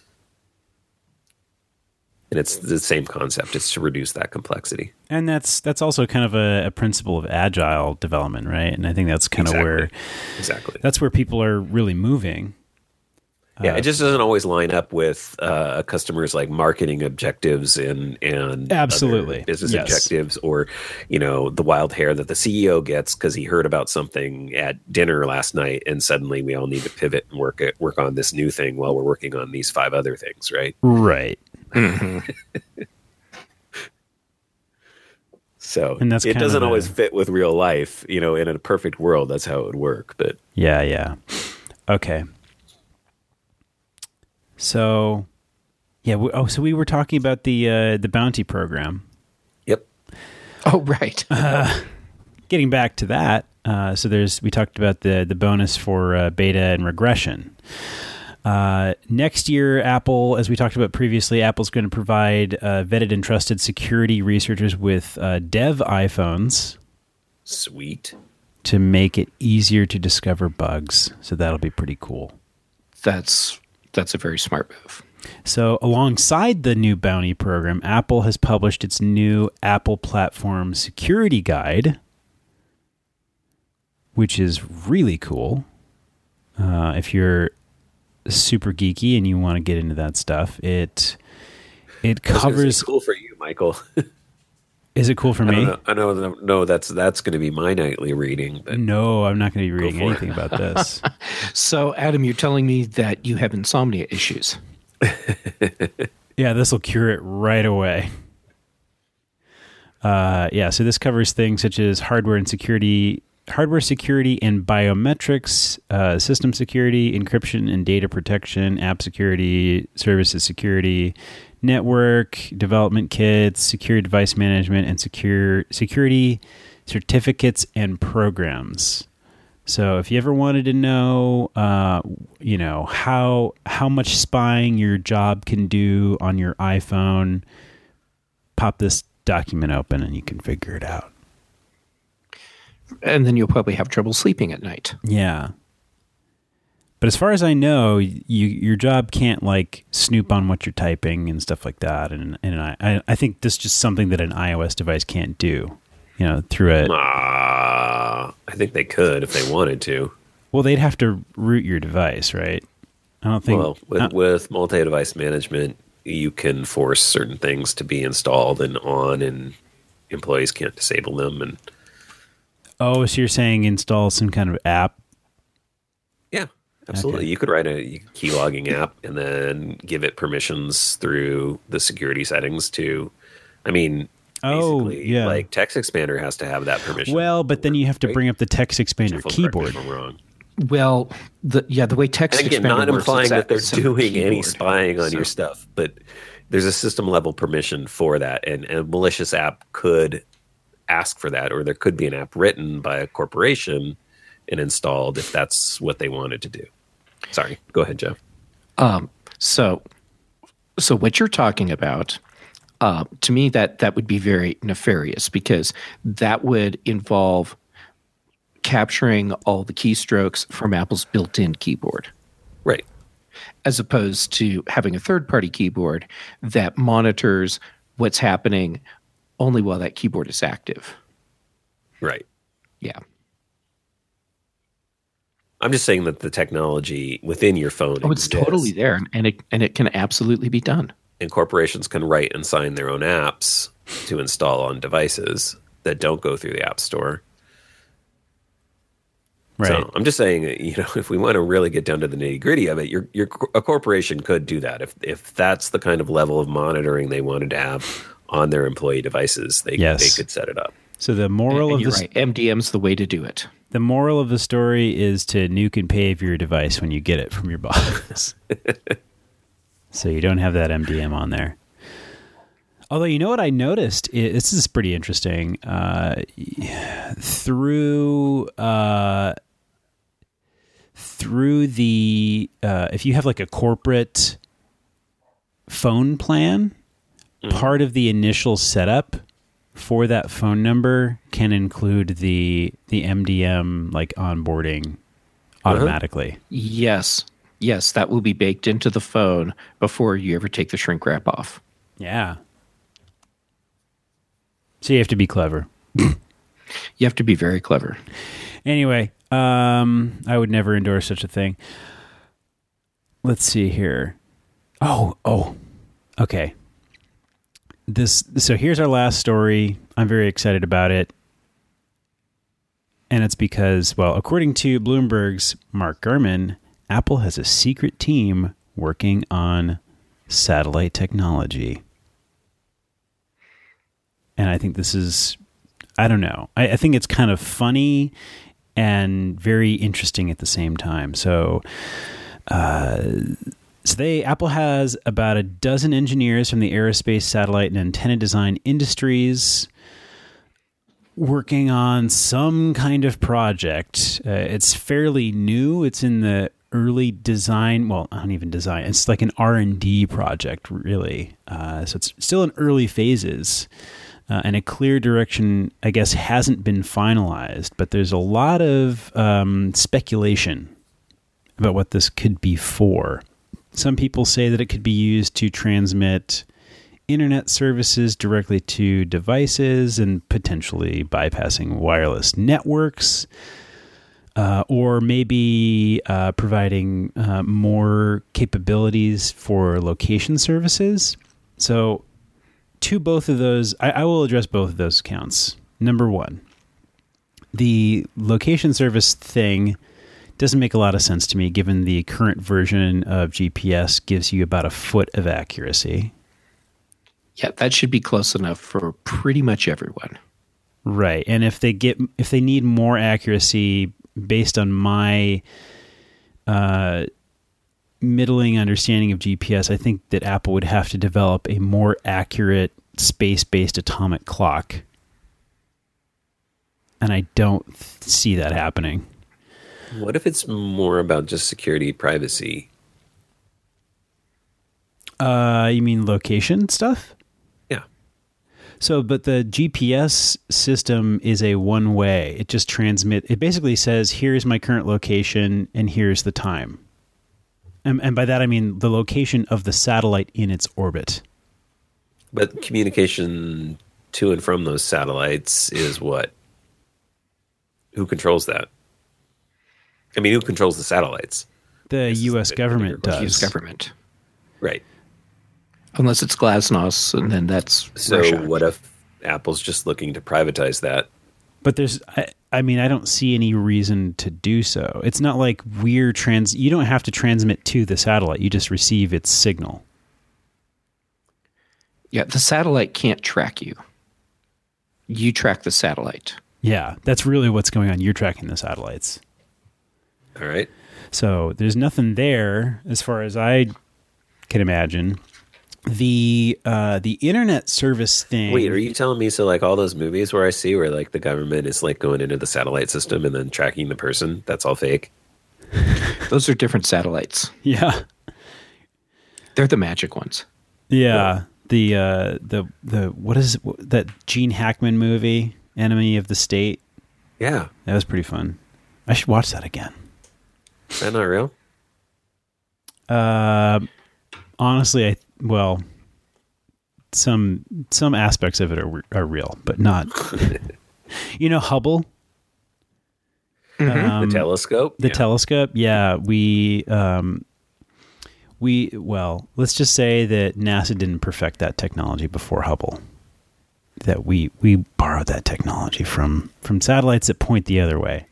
And it's the same concept. It's to reduce that complexity.
And that's that's also kind of a, a principle of agile development, right? And I think that's kind
exactly.
of where
exactly
that's where people are really moving.
Yeah,
uh,
it just doesn't always line up with uh, a customer's like marketing objectives and and
absolutely
other business
yes.
objectives, or you know the wild hair that the C E O gets because he heard about something at dinner last night, and suddenly we all need to pivot and work it, work on this new thing while we're working on these five other things, right?
Right.
Mm-hmm.
So
and that's
it doesn't
a,
always fit with real life. You know, in a perfect world, that's how it would work. But
yeah, yeah. Okay. So, yeah. We, oh, so we were talking about the uh, the bounty program.
Yep.
Oh, right.
uh, getting back to that. Uh, so there's we talked about the the bonus for uh, beta and regression. Uh, next year, Apple, as we talked about previously, Apple's going to provide uh, vetted and trusted security researchers with uh, dev iPhones.
Sweet.
To make it easier to discover bugs. So that'll be pretty cool.
That's that's a very smart move.
So alongside the new bounty program, Apple has published its new Apple Platform Security Guide, which is really cool. Uh, if you're super geeky and you want to get into that stuff, it it covers.
Cool for you, Michael.
Is it cool for
I
me?
Don't know, I know. No, that's that's going to be my nightly reading. But
no, I'm not going to be reading anything
it.
about this.
So, Adam, you're telling me that you have insomnia issues.
Yeah, this will cure it right away. Uh, yeah, so this covers things such as hardware and security. Hardware security and biometrics, uh, system security, encryption and data protection, app security, services security, network, development kits, secure device management, and secure security certificates and programs. So if you ever wanted to know, uh, you know, how how much spying your job can do on your iPhone, pop this document open and you can figure it out.
And then you'll probably have trouble sleeping at night.
Yeah. But as far as I know, you, your job can't like snoop on what you're typing and stuff like that. And and I, I think this is just something that an iOS device can't do, you know, through a...
Uh, I think they could if they wanted to.
Well, they'd have to root your device, right? I don't think...
Well, with,
uh,
with multi-device management, you can force certain things to be installed and on, and employees can't disable them. And
oh, so you're saying install some kind of app?
yeah, absolutely.
Okay.
You could write a key logging app and then give it permissions through the security settings to, I mean,
Oh,
basically,
yeah.
like Text Expander has to have that permission.
Well, but then you have to
right?
bring up the Text Expander
Jeff will correct me
keyboard.
if I'm wrong.
Well, the, yeah, the way text
And again,
expander
not
works,
implying
it's
that
at
they're
some
doing any
keyboard.
spying on
So-
your stuff, but there's a system level permission for that, and, and a malicious app could ask for that, or there could be an app written by a corporation and installed if that's what they wanted to do. Sorry, go ahead, Jeff.
Um, so, so what you're talking about, uh, to me, that that would be very nefarious because that would involve capturing all the keystrokes from Apple's built-in keyboard,
Right.
as opposed to having a third-party keyboard that monitors what's happening only while that keyboard is active.
Right.
Yeah.
I'm just saying that the technology within your phone
Oh, it's
exists,
totally there, and it and it can absolutely be done.
and corporations can write and sign their own apps to install on devices that don't go through the App Store.
Right.
So I'm just saying, you know, if we want to really get down to the nitty gritty of it, your your a corporation could do that if if that's the kind of level of monitoring they wanted to have on their employee devices. They
Yes.
they could set it up.
So the moral
And
of
you're
this,
right. M D M's the way to do it.
the moral of the story is to nuke and pave your device when you get it from your boss. So you don't have that M D M on there. Although, you know what I noticed? It, this is pretty interesting. Uh, through uh, through the uh, if you have like a corporate phone plan, mm-hmm. part of the initial setup for that phone number can include the the M D M like onboarding automatically.
Uh-huh. Yes, yes, that will be baked into the phone before you ever take the shrink wrap off.
Yeah. So you have to be clever.
You have to be very clever.
Anyway, um, I would never endorse such a thing. Let's see here. Oh, oh, okay. This. So here's our last story. I'm very excited about it. And it's because, well, according to Bloomberg's Mark Gurman, Apple has a secret team working on satellite technology. And I think this is, I don't know. I, I think it's kind of funny and very interesting at the same time. So, uh, so they, Apple has about a dozen engineers from the aerospace, satellite, and antenna design industries working on some kind of project. Uh, it's fairly new. It's in the early design. Well, I don't even design. It's like an R and D project, really. Uh, so it's still in early phases. Uh, and a clear direction, I guess, hasn't been finalized, but there's a lot of um, speculation about what this could be for. Some people say that it could be used to transmit internet services directly to devices and potentially bypassing wireless networks, uh, or maybe uh, providing uh, more capabilities for location services. So, to both of those, I, I will address both of those accounts. Number one, the location service thing doesn't make a lot of sense to me, given the current version of G P S gives you about a foot of accuracy.
Yeah, that should be close enough for pretty much everyone.
Right. And if they get if they need more accuracy based on my uh middling understanding of G P S, I think that Apple would have to develop a more accurate space-based atomic clock. And I don't th- see that happening.
What if it's more about just security, privacy?
Uh, you mean location stuff?
Yeah.
So, but the G P S system is a one-way. It just transmit. It basically says, here's my current location and here's the time. And, and by that, I mean the location of the satellite in its orbit.
But communication to and from those satellites is what? Who controls that? I mean, who controls the satellites?
The U S government does.
U S government.
Right.
Unless it's Glasnost, and then that's
So
Russia.
What if Apple's just looking to privatize that?
But there's, I, I mean, I don't see any reason to do so. It's not like we're trans. You don't have to transmit to the satellite. You just receive its signal.
Yeah, the satellite can't track you. You track the satellite.
Yeah, that's really what's going on. You're tracking the satellites.
All right.
So there's nothing there as far as I can imagine. The uh, the internet service thing.
Wait, are you telling me so like all those movies where I see where like the government is like going into the satellite system and then tracking the person, that's all fake?
Those are different satellites.
Yeah.
They're the magic ones.
Yeah. yeah. The uh, the the what is it, that Gene Hackman movie, Enemy of the State?
Yeah.
That was pretty fun. I should watch that again.
Is that not real?
Uh honestly, I well, some some aspects of it are are real, but not. You know, Hubble,
mm-hmm. um, the telescope,
the
yeah.
telescope. Yeah, we um, we well, let's just say that NASA didn't perfect that technology before Hubble. That we we borrowed that technology from from satellites that point the other way.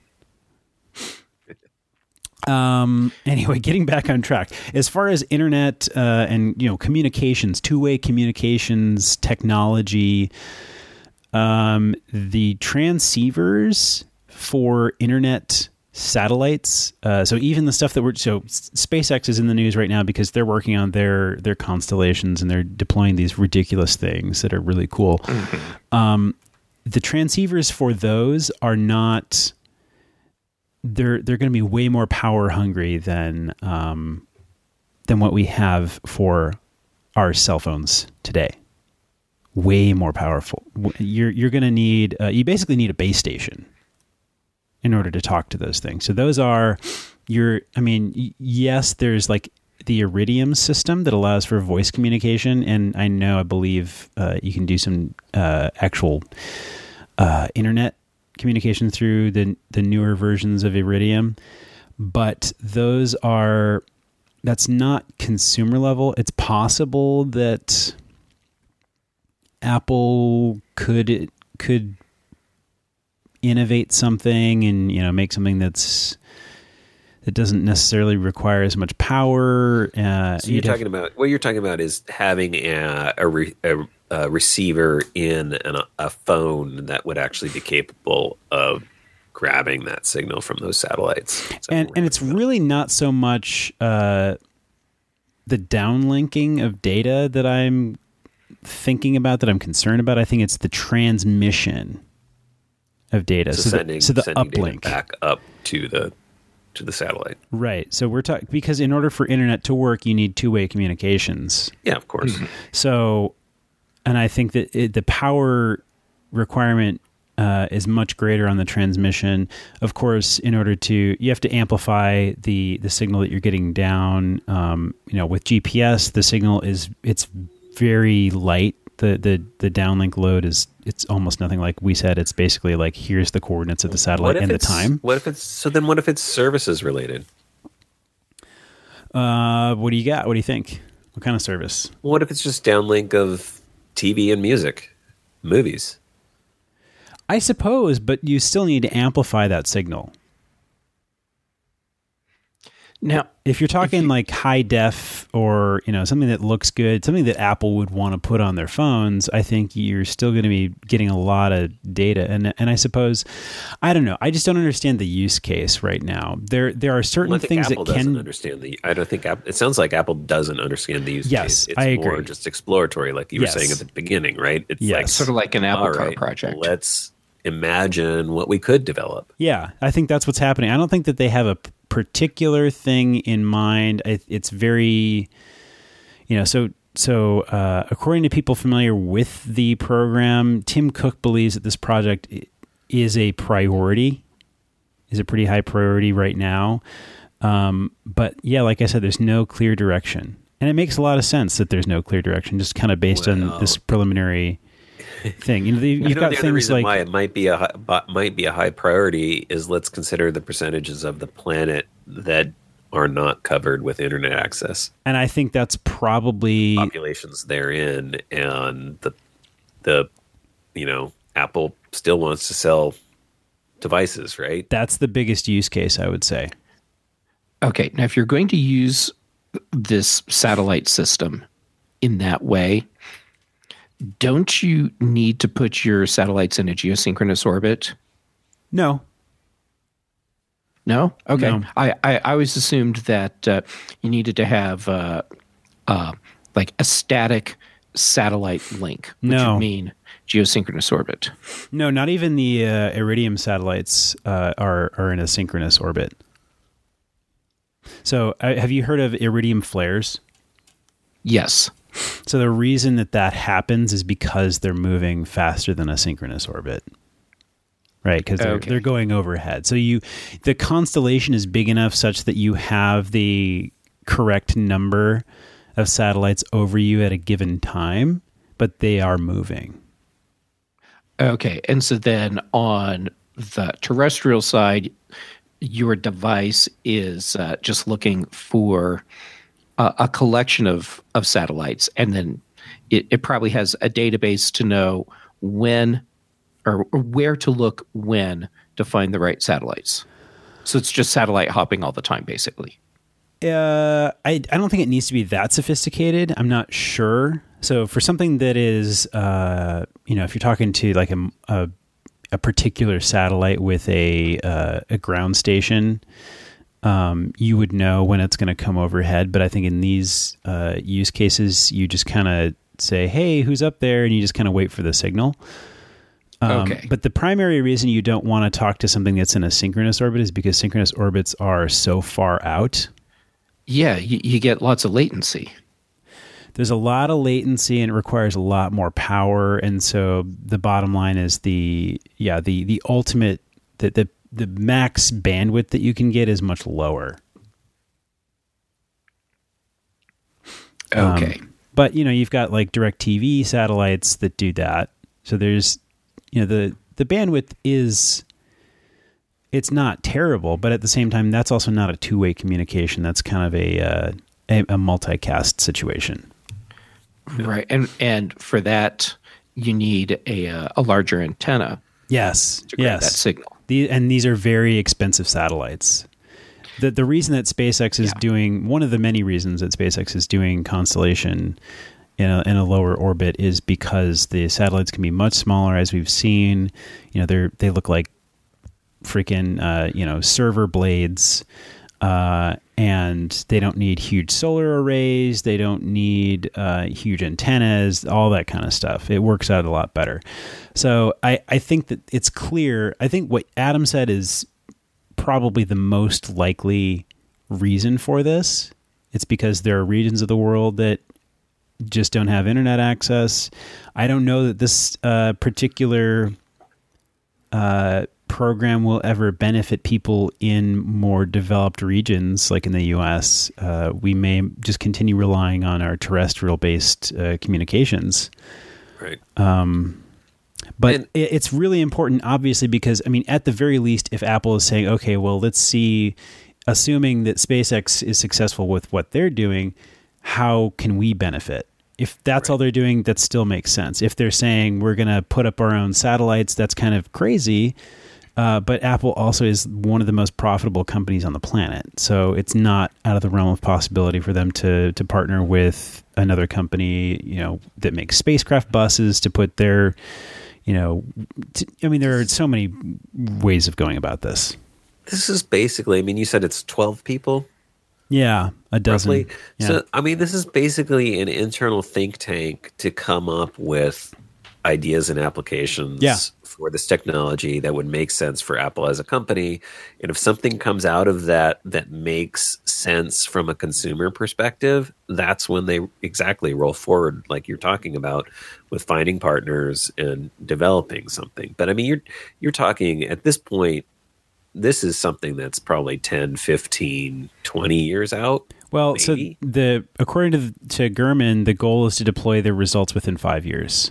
Um, anyway, getting back on track. As far as internet uh, and you know communications, two-way communications technology, um, the transceivers for internet satellites. Uh, so even the stuff that we're so SpaceX is in the news right now because they're working on their their constellations and they're deploying these ridiculous things that are really cool. Mm-hmm. Um, the transceivers for those are not. They're they're going to be way more power hungry than um, than what we have for our cell phones today. Way more powerful. You're you're going to need. Uh, you basically need a base station in order to talk to those things. So those are your. I mean, y- yes, there's like the Iridium system that allows for voice communication, and I know I believe uh, you can do some uh, actual uh, internet communication through the the newer versions of Iridium, but those are that's not consumer level. It's possible that Apple could could innovate something and you know make something that's that doesn't necessarily require as much power. Uh,
so you're talking have, about what you're talking about is having a a, re, a, a receiver in an, a phone that would actually be capable of grabbing that signal from those satellites.
And and it's about. really not so much uh, the downlinking of data that I'm thinking about, that I'm concerned about. I think it's the transmission of data.
So,
so
sending,
the, so the
sending
uplink
data back up to the to the satellite.
Right. So we're talking because in order for internet to work, you need two-way communications.
Yeah, of course. Mm-hmm.
So, and I think that it, the power requirement uh, is much greater on the transmission. Of course, in order to, you have to amplify the the signal that you're getting down. Um, you know, with G P S, the signal is it's very light. The, the the downlink load is it's almost nothing. Like we said, it's basically like here's the coordinates of the satellite and the time.
What if it's so? Then what if it's services related?
Uh, what do you got? What do you think? What kind of service?
What if it's just downlink of T V and music, movies?
I suppose, but you still need to amplify that signal.
Now,
if you're talking
if you,
like high def or, you know, something that looks good, something that Apple would want to put on their phones, I think you're still going to be getting a lot of data. And and I suppose, I don't know, I just don't understand the use case right now. There there are certain
well, I think
things
Apple
that can
doesn't understand the. I don't think it sounds like Apple doesn't understand the use
yes,
case. It's
I agree.
more just exploratory, like you
yes.
were saying at the beginning, right? It's
yes.
like
sort of like an Apple Car
right,
project.
Let's imagine what we could develop.
Yeah, I think that's what's happening. I don't think that they have a particular thing in mind. It's very, you know, so so uh, according to people familiar with the program, Tim Cook believes that this project is a priority, is a pretty high priority right now. Um, but yeah, like I said, there's no clear direction, and it makes a lot of sense that there's no clear direction, just kind of based well, on this preliminary thing. You know, you've
you know,
got
the
things
other reason
like
why it might be a high, might be a high priority is let's consider the percentages of the planet that are not covered with internet access,
and I think that's probably
populations therein, and the the you know Apple still wants to sell devices, right?
That's the biggest use case, I would say.
Okay, now if you're going to use this satellite system in that way, don't you need to put your satellites in a geosynchronous orbit?
No.
No? Okay.
No.
I, I, I always assumed that uh, you needed to have uh, uh, like a static satellite link, which
no.
would mean geosynchronous orbit.
No, not even the uh, Iridium satellites uh, are, are in a synchronous orbit. So uh, have you heard of Iridium flares?
Yes.
So the reason that that happens is because they're moving faster than a synchronous orbit, right? Because they're,
okay.
they're going overhead. So you, the constellation is big enough such that you have the correct number of satellites over you at a given time, but they are moving.
Okay. And so then on the terrestrial side, your device is uh, just looking for uh, a collection of, of satellites, and then it, it probably has a database to know when or, or where to look when to find the right satellites. So it's just satellite hopping all the time, basically.
Uh, I, I don't think it needs to be that sophisticated. I'm not sure. So for something that is, uh, you know, if you're talking to like a, a a particular satellite with a uh, a ground station, um, you would know when it's going to come overhead. But I think in these uh, use cases, you just kind of say, "Hey, who's up there?" and you just kind of wait for the signal. Um,
okay.
But the primary reason you don't want to talk to something that's in a synchronous orbit is because synchronous orbits are so far out.
Yeah, you, you get lots of latency.
There's a lot of latency and it requires a lot more power. And so the bottom line is the, yeah, the, the ultimate, the, the, the max bandwidth that you can get is much lower.
Okay.
Um, but, you know, you've got like DirecTV satellites that do that. So there's, you know, the, the bandwidth is, it's not terrible, but at the same time, that's also not a two-way communication. That's kind of a, uh, a, a multicast situation.
Right. And, and for that, you need a, uh, a larger antenna.
Yes.
To grab
yes.
that signal.
The, and these are very expensive satellites. The the reason that SpaceX is
yeah.
doing, one of the many reasons that SpaceX is doing Constellation in a, in a lower orbit is because the satellites can be much smaller, as we've seen. You know, they're they look like freaking uh, you know server blades, uh, and they don't need huge solar arrays. They don't need uh, huge antennas. All that kind of stuff. It works out a lot better. So I I think that it's clear. I think what Adam said is probably the most likely reason for this. It's because there are regions of the world that just don't have internet access. I don't know that this uh, particular uh, program will ever benefit people in more developed regions, like in the U S. Uh, we may just continue relying on our terrestrial-based uh, communications.
Right.
Um, but
and,
it, it's really important, obviously, because, I mean, at the very least, if Apple is saying, okay, well, let's see, assuming that SpaceX is successful with what they're doing, how can we benefit? If that's right. all they're doing, that still makes sense. If they're saying we're going to put up our own satellites, that's kind of crazy. Uh, but Apple also is one of the most profitable companies on the planet. So it's not out of the realm of possibility for them to to partner with another company, you know, that makes spacecraft buses to put their, you know, t- I mean, there are so many ways of going about this.
This is basically, I mean, you said it's twelve people.
Yeah, a dozen.
Roughly.
Yeah.
So, I mean, this is basically an internal think tank to come up with ideas and applications
yeah.
for this technology that would make sense for Apple as a company. And if something comes out of that that makes sense from a consumer perspective, that's when they exactly roll forward, like you're talking about, with finding partners and developing something. But I mean, you're you're talking at this point, this is something that's probably ten, fifteen, twenty years out.
Well,
maybe.
so the according to to Gurman, the goal is to deploy the results within five years.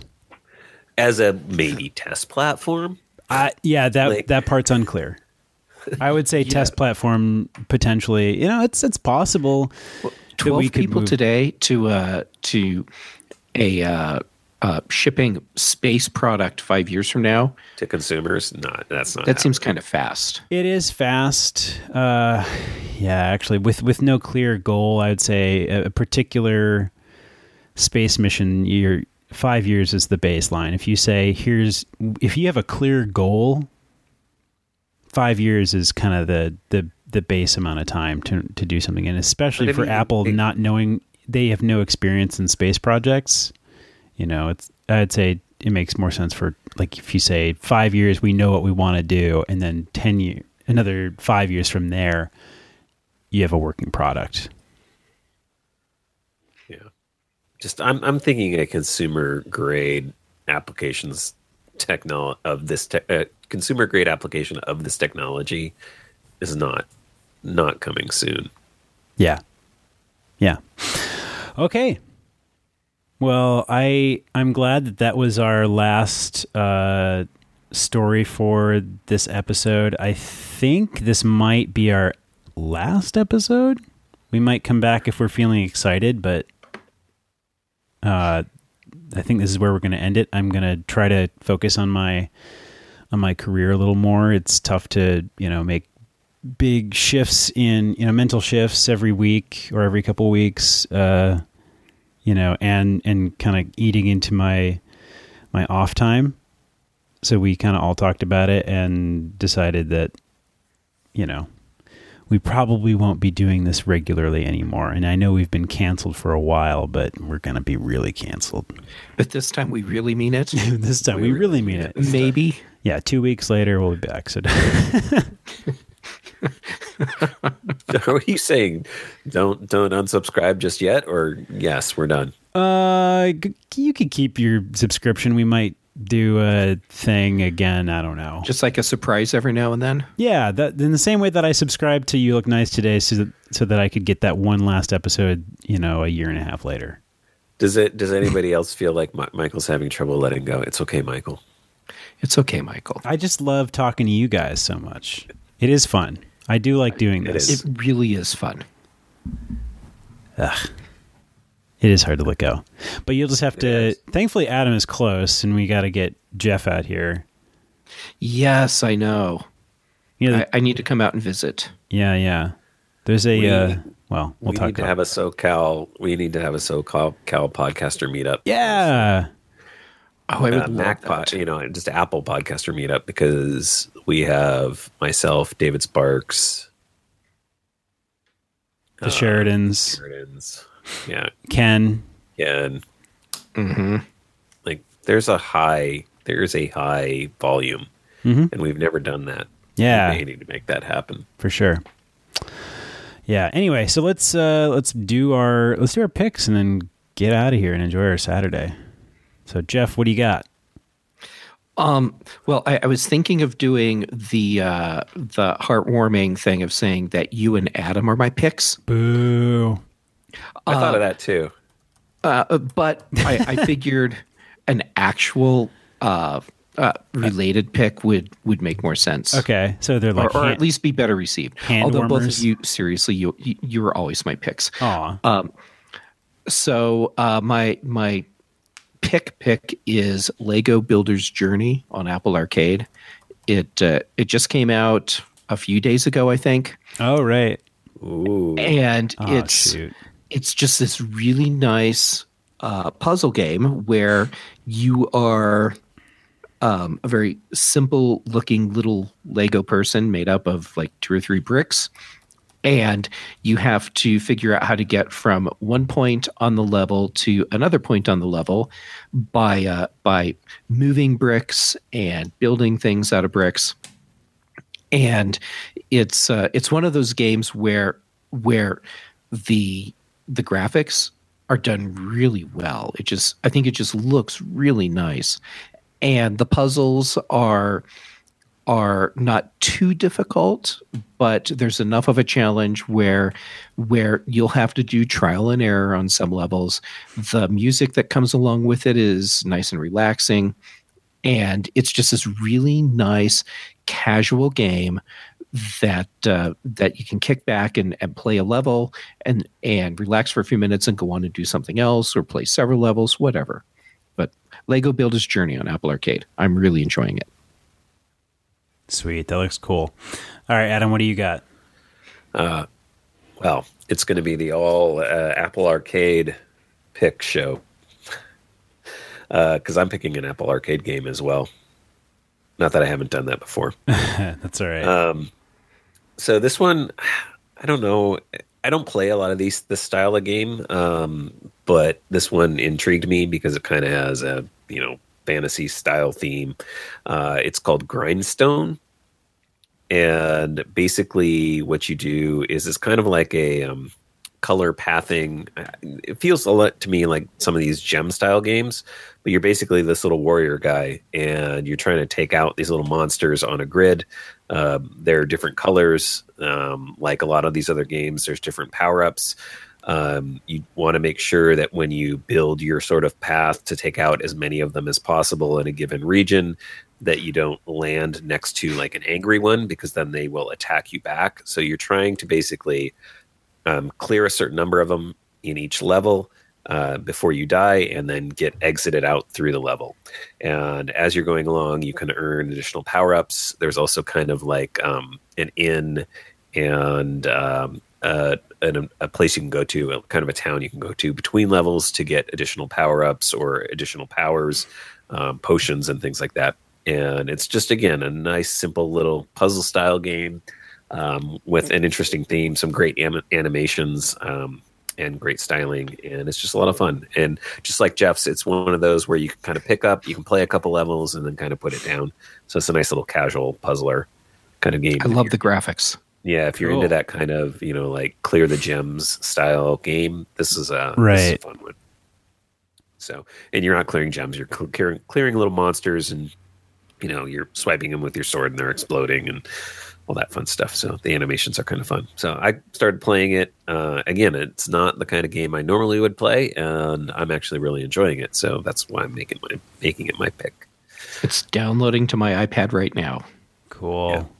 As a maybe test platform?
Uh, yeah, that
like,
that part's unclear. I would say yeah. test platform potentially. You know, it's it's possible.
Well, Twelve
we
people
move.
today to uh, to a uh, uh, shipping space product five years from now
to consumers. Not that's not.
That
happening.
seems kind of fast.
It is fast. Uh, yeah, actually, with with no clear goal, I would say a, a particular space mission. You're Five years is the baseline. If you say, here's, if you have a clear goal, five years is kind of the, the, the base amount of time to, to do something. And especially for mean, Apple it, not knowing, they have no experience in space projects. You know, it's, I'd say it makes more sense for, like, if you say five years, we know what we want to do. And then ten years, another five years from there, you have a working product.
Just I'm I'm thinking a consumer grade applications technol of this te- uh, consumer grade application of this technology is not not coming soon.
Yeah. Yeah. Okay. Well, I I'm glad that that was our last uh, story for this episode. I think this might be our last episode. We might come back if we're feeling excited, but Uh, I think this is where we're going to end it. I'm going to try to focus on my on my career a little more. It's tough to, you know, make big shifts in, you know, mental shifts every week or every couple of weeks, uh, you know, and and kind of eating into my my off time. so we kind of all talked about it and decided that, you know, we probably won't be doing this regularly anymore. And I know we've been canceled for a while, but we're going to be really canceled.
But this time we really mean it.
This time we, we really mean it.
Maybe.
Yeah, two weeks later we'll be back. So
Are you saying don't don't unsubscribe just yet, or yes, we're done?
Uh, you could keep your subscription. We might do a thing again. I don't know.
Just like a surprise every now and then.
Yeah, that in the same way that I subscribed to You Look Nice Today, so that, so that I could get that one last episode, you know, a year and a half later.
Does it? Does anybody else feel like Mi- Michael's having trouble letting go? It's okay, Michael.
It's okay, Michael.
I just love talking to you guys so much. It is fun. I do like doing
It
this.
is.
It really is fun.
Ugh. It is hard to let go. But you'll just have
It
to...
is.
Thankfully, Adam is close, and we got to get Jeff out here.
Yes, I know.
You know,
I, I need to come out and visit.
yeah, yeah. There's a...
We-
uh, well, we'll
we
talk
need to
about
have a SoCal. We need to have a SoCal Cal podcaster meetup.
Yeah.
Oh, I would
uh,
love
Mac,
that.
pod, you know, just Apple podcaster meetup, because we have myself, David Sparks,
The
uh,
Sheridans.
Sheridan's, yeah,
Ken.
and
Mm-hmm.
like there's a high, there's a high volume,
Mhm.
and we've never done that.
Yeah.
we need to make that happen.
For sure. Yeah. Anyway, so let's uh, let's do our let's do our picks and then get out of here and enjoy our Saturday. So, Jeff, what do you got?
Um, well, I, I was thinking of doing the uh, the heartwarming thing of saying that you and Adam are my picks,
Boo.
I thought of that too.
uh, but I, I figured an actual uh, uh, related pick would, would make more sense.
Okay, so they're like
Or, or
hand-
at least be better received.
hand
Although both
warmers?
of you, seriously, you you, you were always my picks.
Aw.
So uh, my my pick pick is Lego Builder's Journey on Apple Arcade. It uh, it just came out a few days ago, I think,
Oh, right.
Ooh,
and
Oh,
it's
shoot.
it's just this really nice uh, puzzle game where you are um, a very simple looking little Lego person made up of like two or three bricks. And you have to figure out how to get from one point on the level to another point on the level by uh, by moving bricks and building things out of bricks. And it's uh, it's one of those games where where the the graphics are done really well. It just I think it just looks really nice, and the puzzles are are not too difficult, but there's enough of a challenge where where you'll have to do trial and error on some levels. The music that comes along with it is nice and relaxing, and it's just this really nice casual game that uh, that you can kick back and, and play a level and and relax for a few minutes and go on and do something else or play several levels, whatever. But Lego Builder's Journey on Apple Arcade, I'm really enjoying it.
Sweet. That looks cool. All right, Adam, what do you got?
well, it's going to be the all uh, Apple Arcade pick show, because I'm picking an Apple Arcade game as well. Not that I haven't done that before.
That's all right.
Um, so this one, I don't know. I don't play a lot of these this style of game, um, but this one intrigued me because it kind of has a you know fantasy style theme. Uh, it's called Grindstone, and basically what you do is it's kind of like a um, color pathing. It feels a lot to me like some of these gem style games, but you're basically this little warrior guy and you're trying to take out these little monsters on a grid. Uh, they're different colors. Um, like a lot of these other games, there's different power-ups. Um, you want to make sure that when you build your sort of path to take out as many of them as possible in a given region, that you don't land next to like an angry one, because then they will attack you back. So you're trying to basically um, clear a certain number of them in each level uh, before you die, and then get exited out through the level. And as you're going along, you can earn additional power-ups. There's also kind of like um, an inn and um, uh, an, a place you can go to, a, kind of a town you can go to between levels to get additional power-ups or additional powers, um, potions and things like that. and it's just again a nice, simple little puzzle style game um, with an interesting theme, some great anim- animations. Um, and great styling, and it's just a lot of fun. And just like Jeff's, it's one of those where you can kind of pick up, you can play a couple levels, and then kind of put it down. So it's a nice little casual puzzler kind of game.
I love the graphics.
Yeah, if you're
Cool.
into that kind of, you know, like clear the gems style game, this is a,
Right.
this is a fun one. So, and you're not clearing gems, you're cl- clearing, clearing little monsters, and, you know, you're swiping them with your sword, and they're exploding, and all that fun stuff. So the animations are kind of fun. So I started playing it. Uh, again, it's not the kind of game I normally would play, and I'm actually really enjoying it. So that's why I'm making my making it my pick.
It's downloading to my iPad right now.
Cool.
Yeah.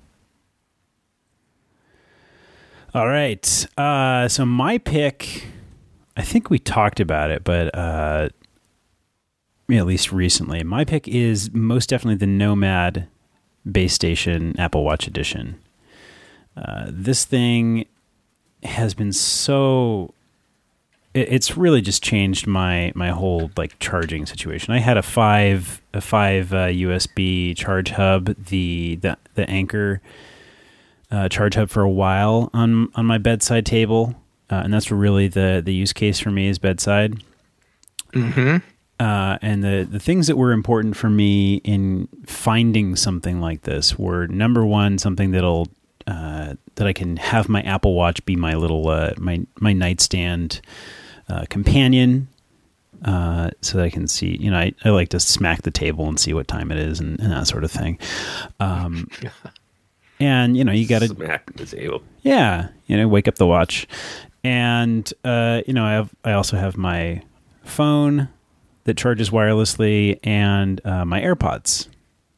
All right. Uh, so my pick, I think we talked about it, but uh, yeah, at least recently, my pick is most definitely the Nomad Base Station Apple Watch Edition. Uh, this thing has been so... It, it's really just changed my my whole like charging situation. I had a five a five uh, U S B charge hub, the the the Anchor uh, charge hub for a while on on my bedside table, uh, and that's really the the use case for me is bedside.
Mm-hmm.
Uh, and the, the things that were important for me in finding something like this were, number one, something that'll uh, that I can have my Apple Watch be my little uh, my my nightstand uh, companion, uh, so that I can see. You know, I, I like to smack the table and see what time it is and, and that sort of thing. Um, and you know, you got to
smack the table.
Yeah, you know, wake up the watch, and uh, you know, I have I also have my phone that charges wirelessly, and uh, my AirPods.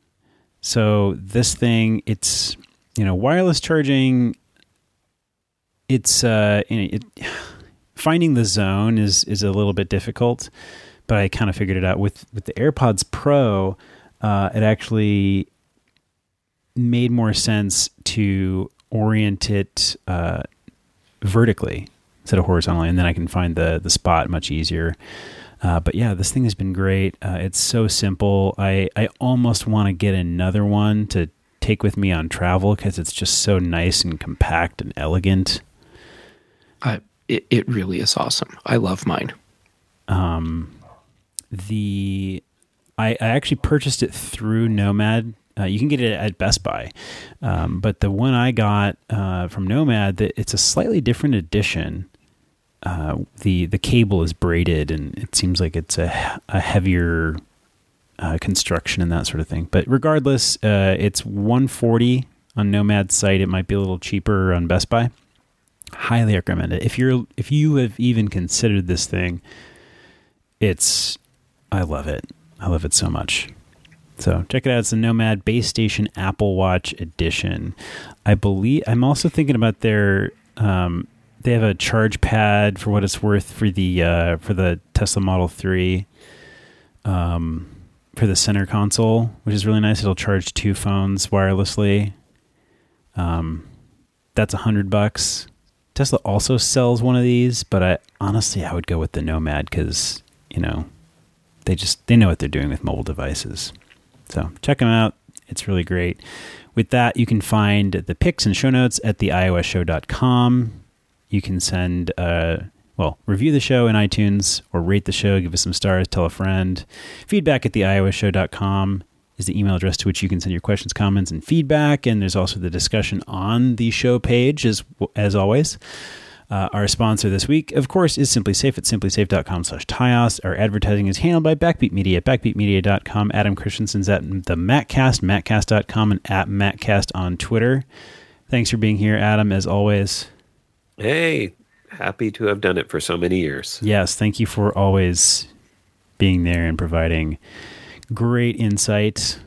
So this thing, it's, you know, wireless charging, it's, uh, you know, it, finding the zone is, is a little bit difficult, but I kind of figured it out with, with the AirPods Pro. Uh, it actually made more sense to orient it, uh, vertically instead of horizontally. And then I can find the, the spot much easier. Uh, but yeah, this thing has been great. Uh, it's so simple. I, I almost want to get another one to take with me on travel because it's just so nice and compact and elegant.
Uh, it, it really is awesome. I love mine.
Um, the I, I actually purchased it through Nomad. Uh, you can get it at Best Buy. Um, but the one I got uh, from Nomad, that it's a slightly different edition. Uh, the the cable is braided, and it seems like it's a, a heavier uh, construction and that sort of thing. But regardless, uh, it's one hundred forty dollars on Nomad's site. It might be a little cheaper on Best Buy. Highly recommend it. If you're if you have even considered this thing, it's I love it. I love it so much. So check it out. It's the Nomad Base Station Apple Watch Edition. I believe I'm also thinking about their. Um, They have a charge pad for what it's worth for the uh, for the Tesla Model three, um, for the center console, which is really nice. It'll charge two phones wirelessly. Um, that's a hundred bucks. Tesla also sells one of these, but I honestly I would go with the Nomad because you know they just they know what they're doing with mobile devices. So check them out. It's really great. With that, you can find the pics and show notes at the i o s show dot com. You can send, uh, well, review the show in iTunes or rate the show, give us some stars, tell a friend. Feedback at the i o s show dot com is the email address to which you can send your questions, comments, and feedback. And there's also the discussion on the show page, as as always. Uh, our sponsor this week, of course, is SimpliSafe at simplisafe dot com slash Tyos. Our advertising is handled by Backbeat Media at backbeat media dot com. Adam Christensen's at the Mattcast, mattcast dot com, and at Mattcast on Twitter. Thanks for being here, Adam, as always.
Hey, happy to have done it for so many years.
Yes, thank you for always being there and providing great insight.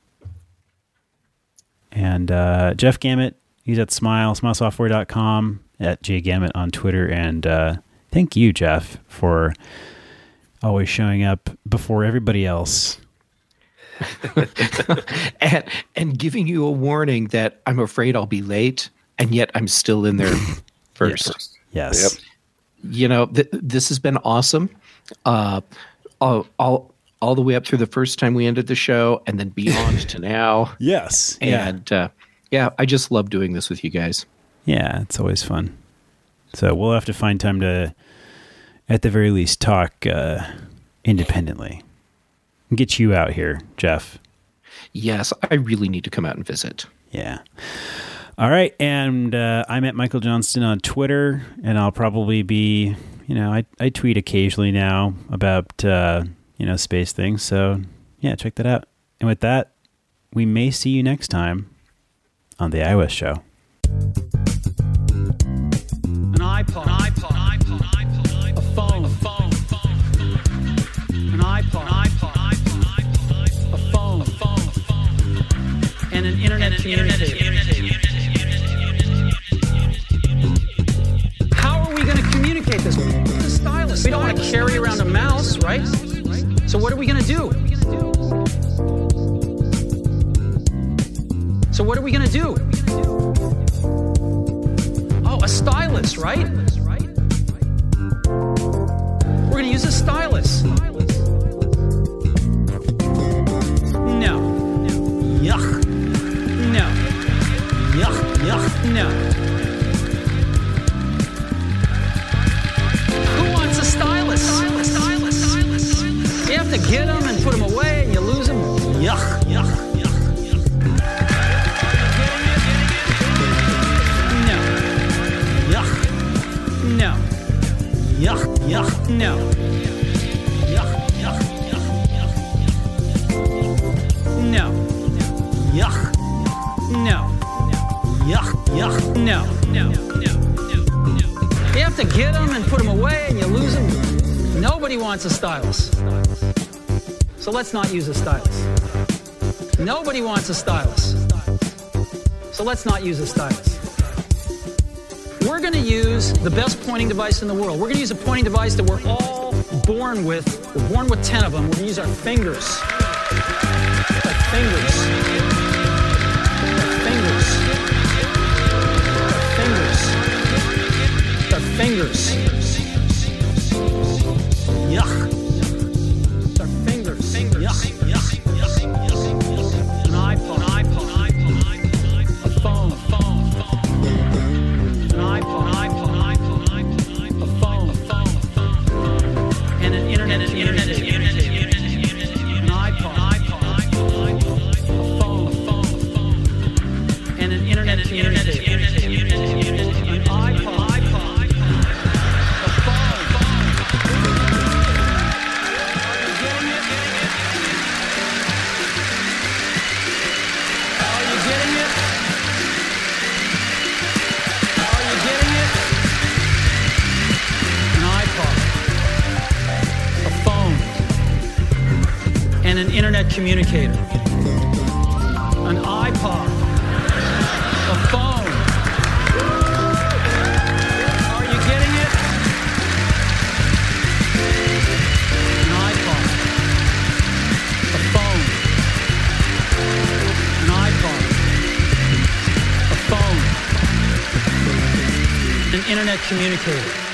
And uh, Jeff Gamet, he's at Smile, smile software dot com, at jgamet on Twitter. And uh, thank you, Jeff, for always showing up before everybody else.
and, and giving you a warning that I'm afraid I'll be late, and yet I'm still in there first.
Yes.
Yep.
You know, th- this has been awesome. Uh, I'll, I'll all the way up through the first time we ended the show and then beyond to now.
Yes.
And yeah. Uh, yeah, I just love doing this with you guys.
Yeah, it's always fun. So we'll have to find time to, at the very least, talk uh, independently. Get you out here, Jeff.
Yes, I really need to come out and visit.
Yeah. All right. And uh, I'm at Michael Johnston on Twitter, and I'll probably be, you know, I, I tweet occasionally now about, uh, you know, space things. So, yeah, check that out. And with that, we may see you next time on the iOS Show.
An iPod, an iPod, an iPod, an iPod, a phone, a phone, an iPod, an iPod, a phone, a phone, a phone, and an internet communicator. How are we going to communicate this? The stylus. We don't want to carry around a mouse, right? So what are we going to do? So what are we going to do? Oh, a stylus, right? We're going to use a stylus. No. Yuck. No. Yuck, yuck, no. Who wants a stylus? Stylus, stylus, stylus. You have to get them and put them away and you lose them. Yuck, yuck, yuck, yuck. No. Yuck. No. Yuck, yuck, no. Yuck, yuck, yuck, yuck, yuck. No. Yuck. No. Yuck, yuck, no. No, no, no, no. You have to get them and put them away and you lose them. Nobody wants a stylus. So let's not use a stylus. Nobody wants a stylus. So let's not use a stylus. We're going to use the best pointing device in the world. We're going to use a pointing device that we're all born with. We're born with ten of them. We're going to use our fingers. Our fingers. Our fingers. Our fingers. Our fingers. Yuck. Our fingers. Yuck. Yuck. Yuck. Yuck. An iPod. An iPod. An iPod. An iPod. A phone. A phone. A phone. An iPod. An iPod. An iPod. An iPod. A phone. A phone. A phone. And an internet. An internet. An internet. An iPod. An iPod. An iPod. An iPod. A phone. A phone. A phone. And an internet. An internet. An internet. An iPod. An internet communicator, an iPod, a phone. Are you getting it? An iPod, a phone, an iPod, a phone, an internet communicator.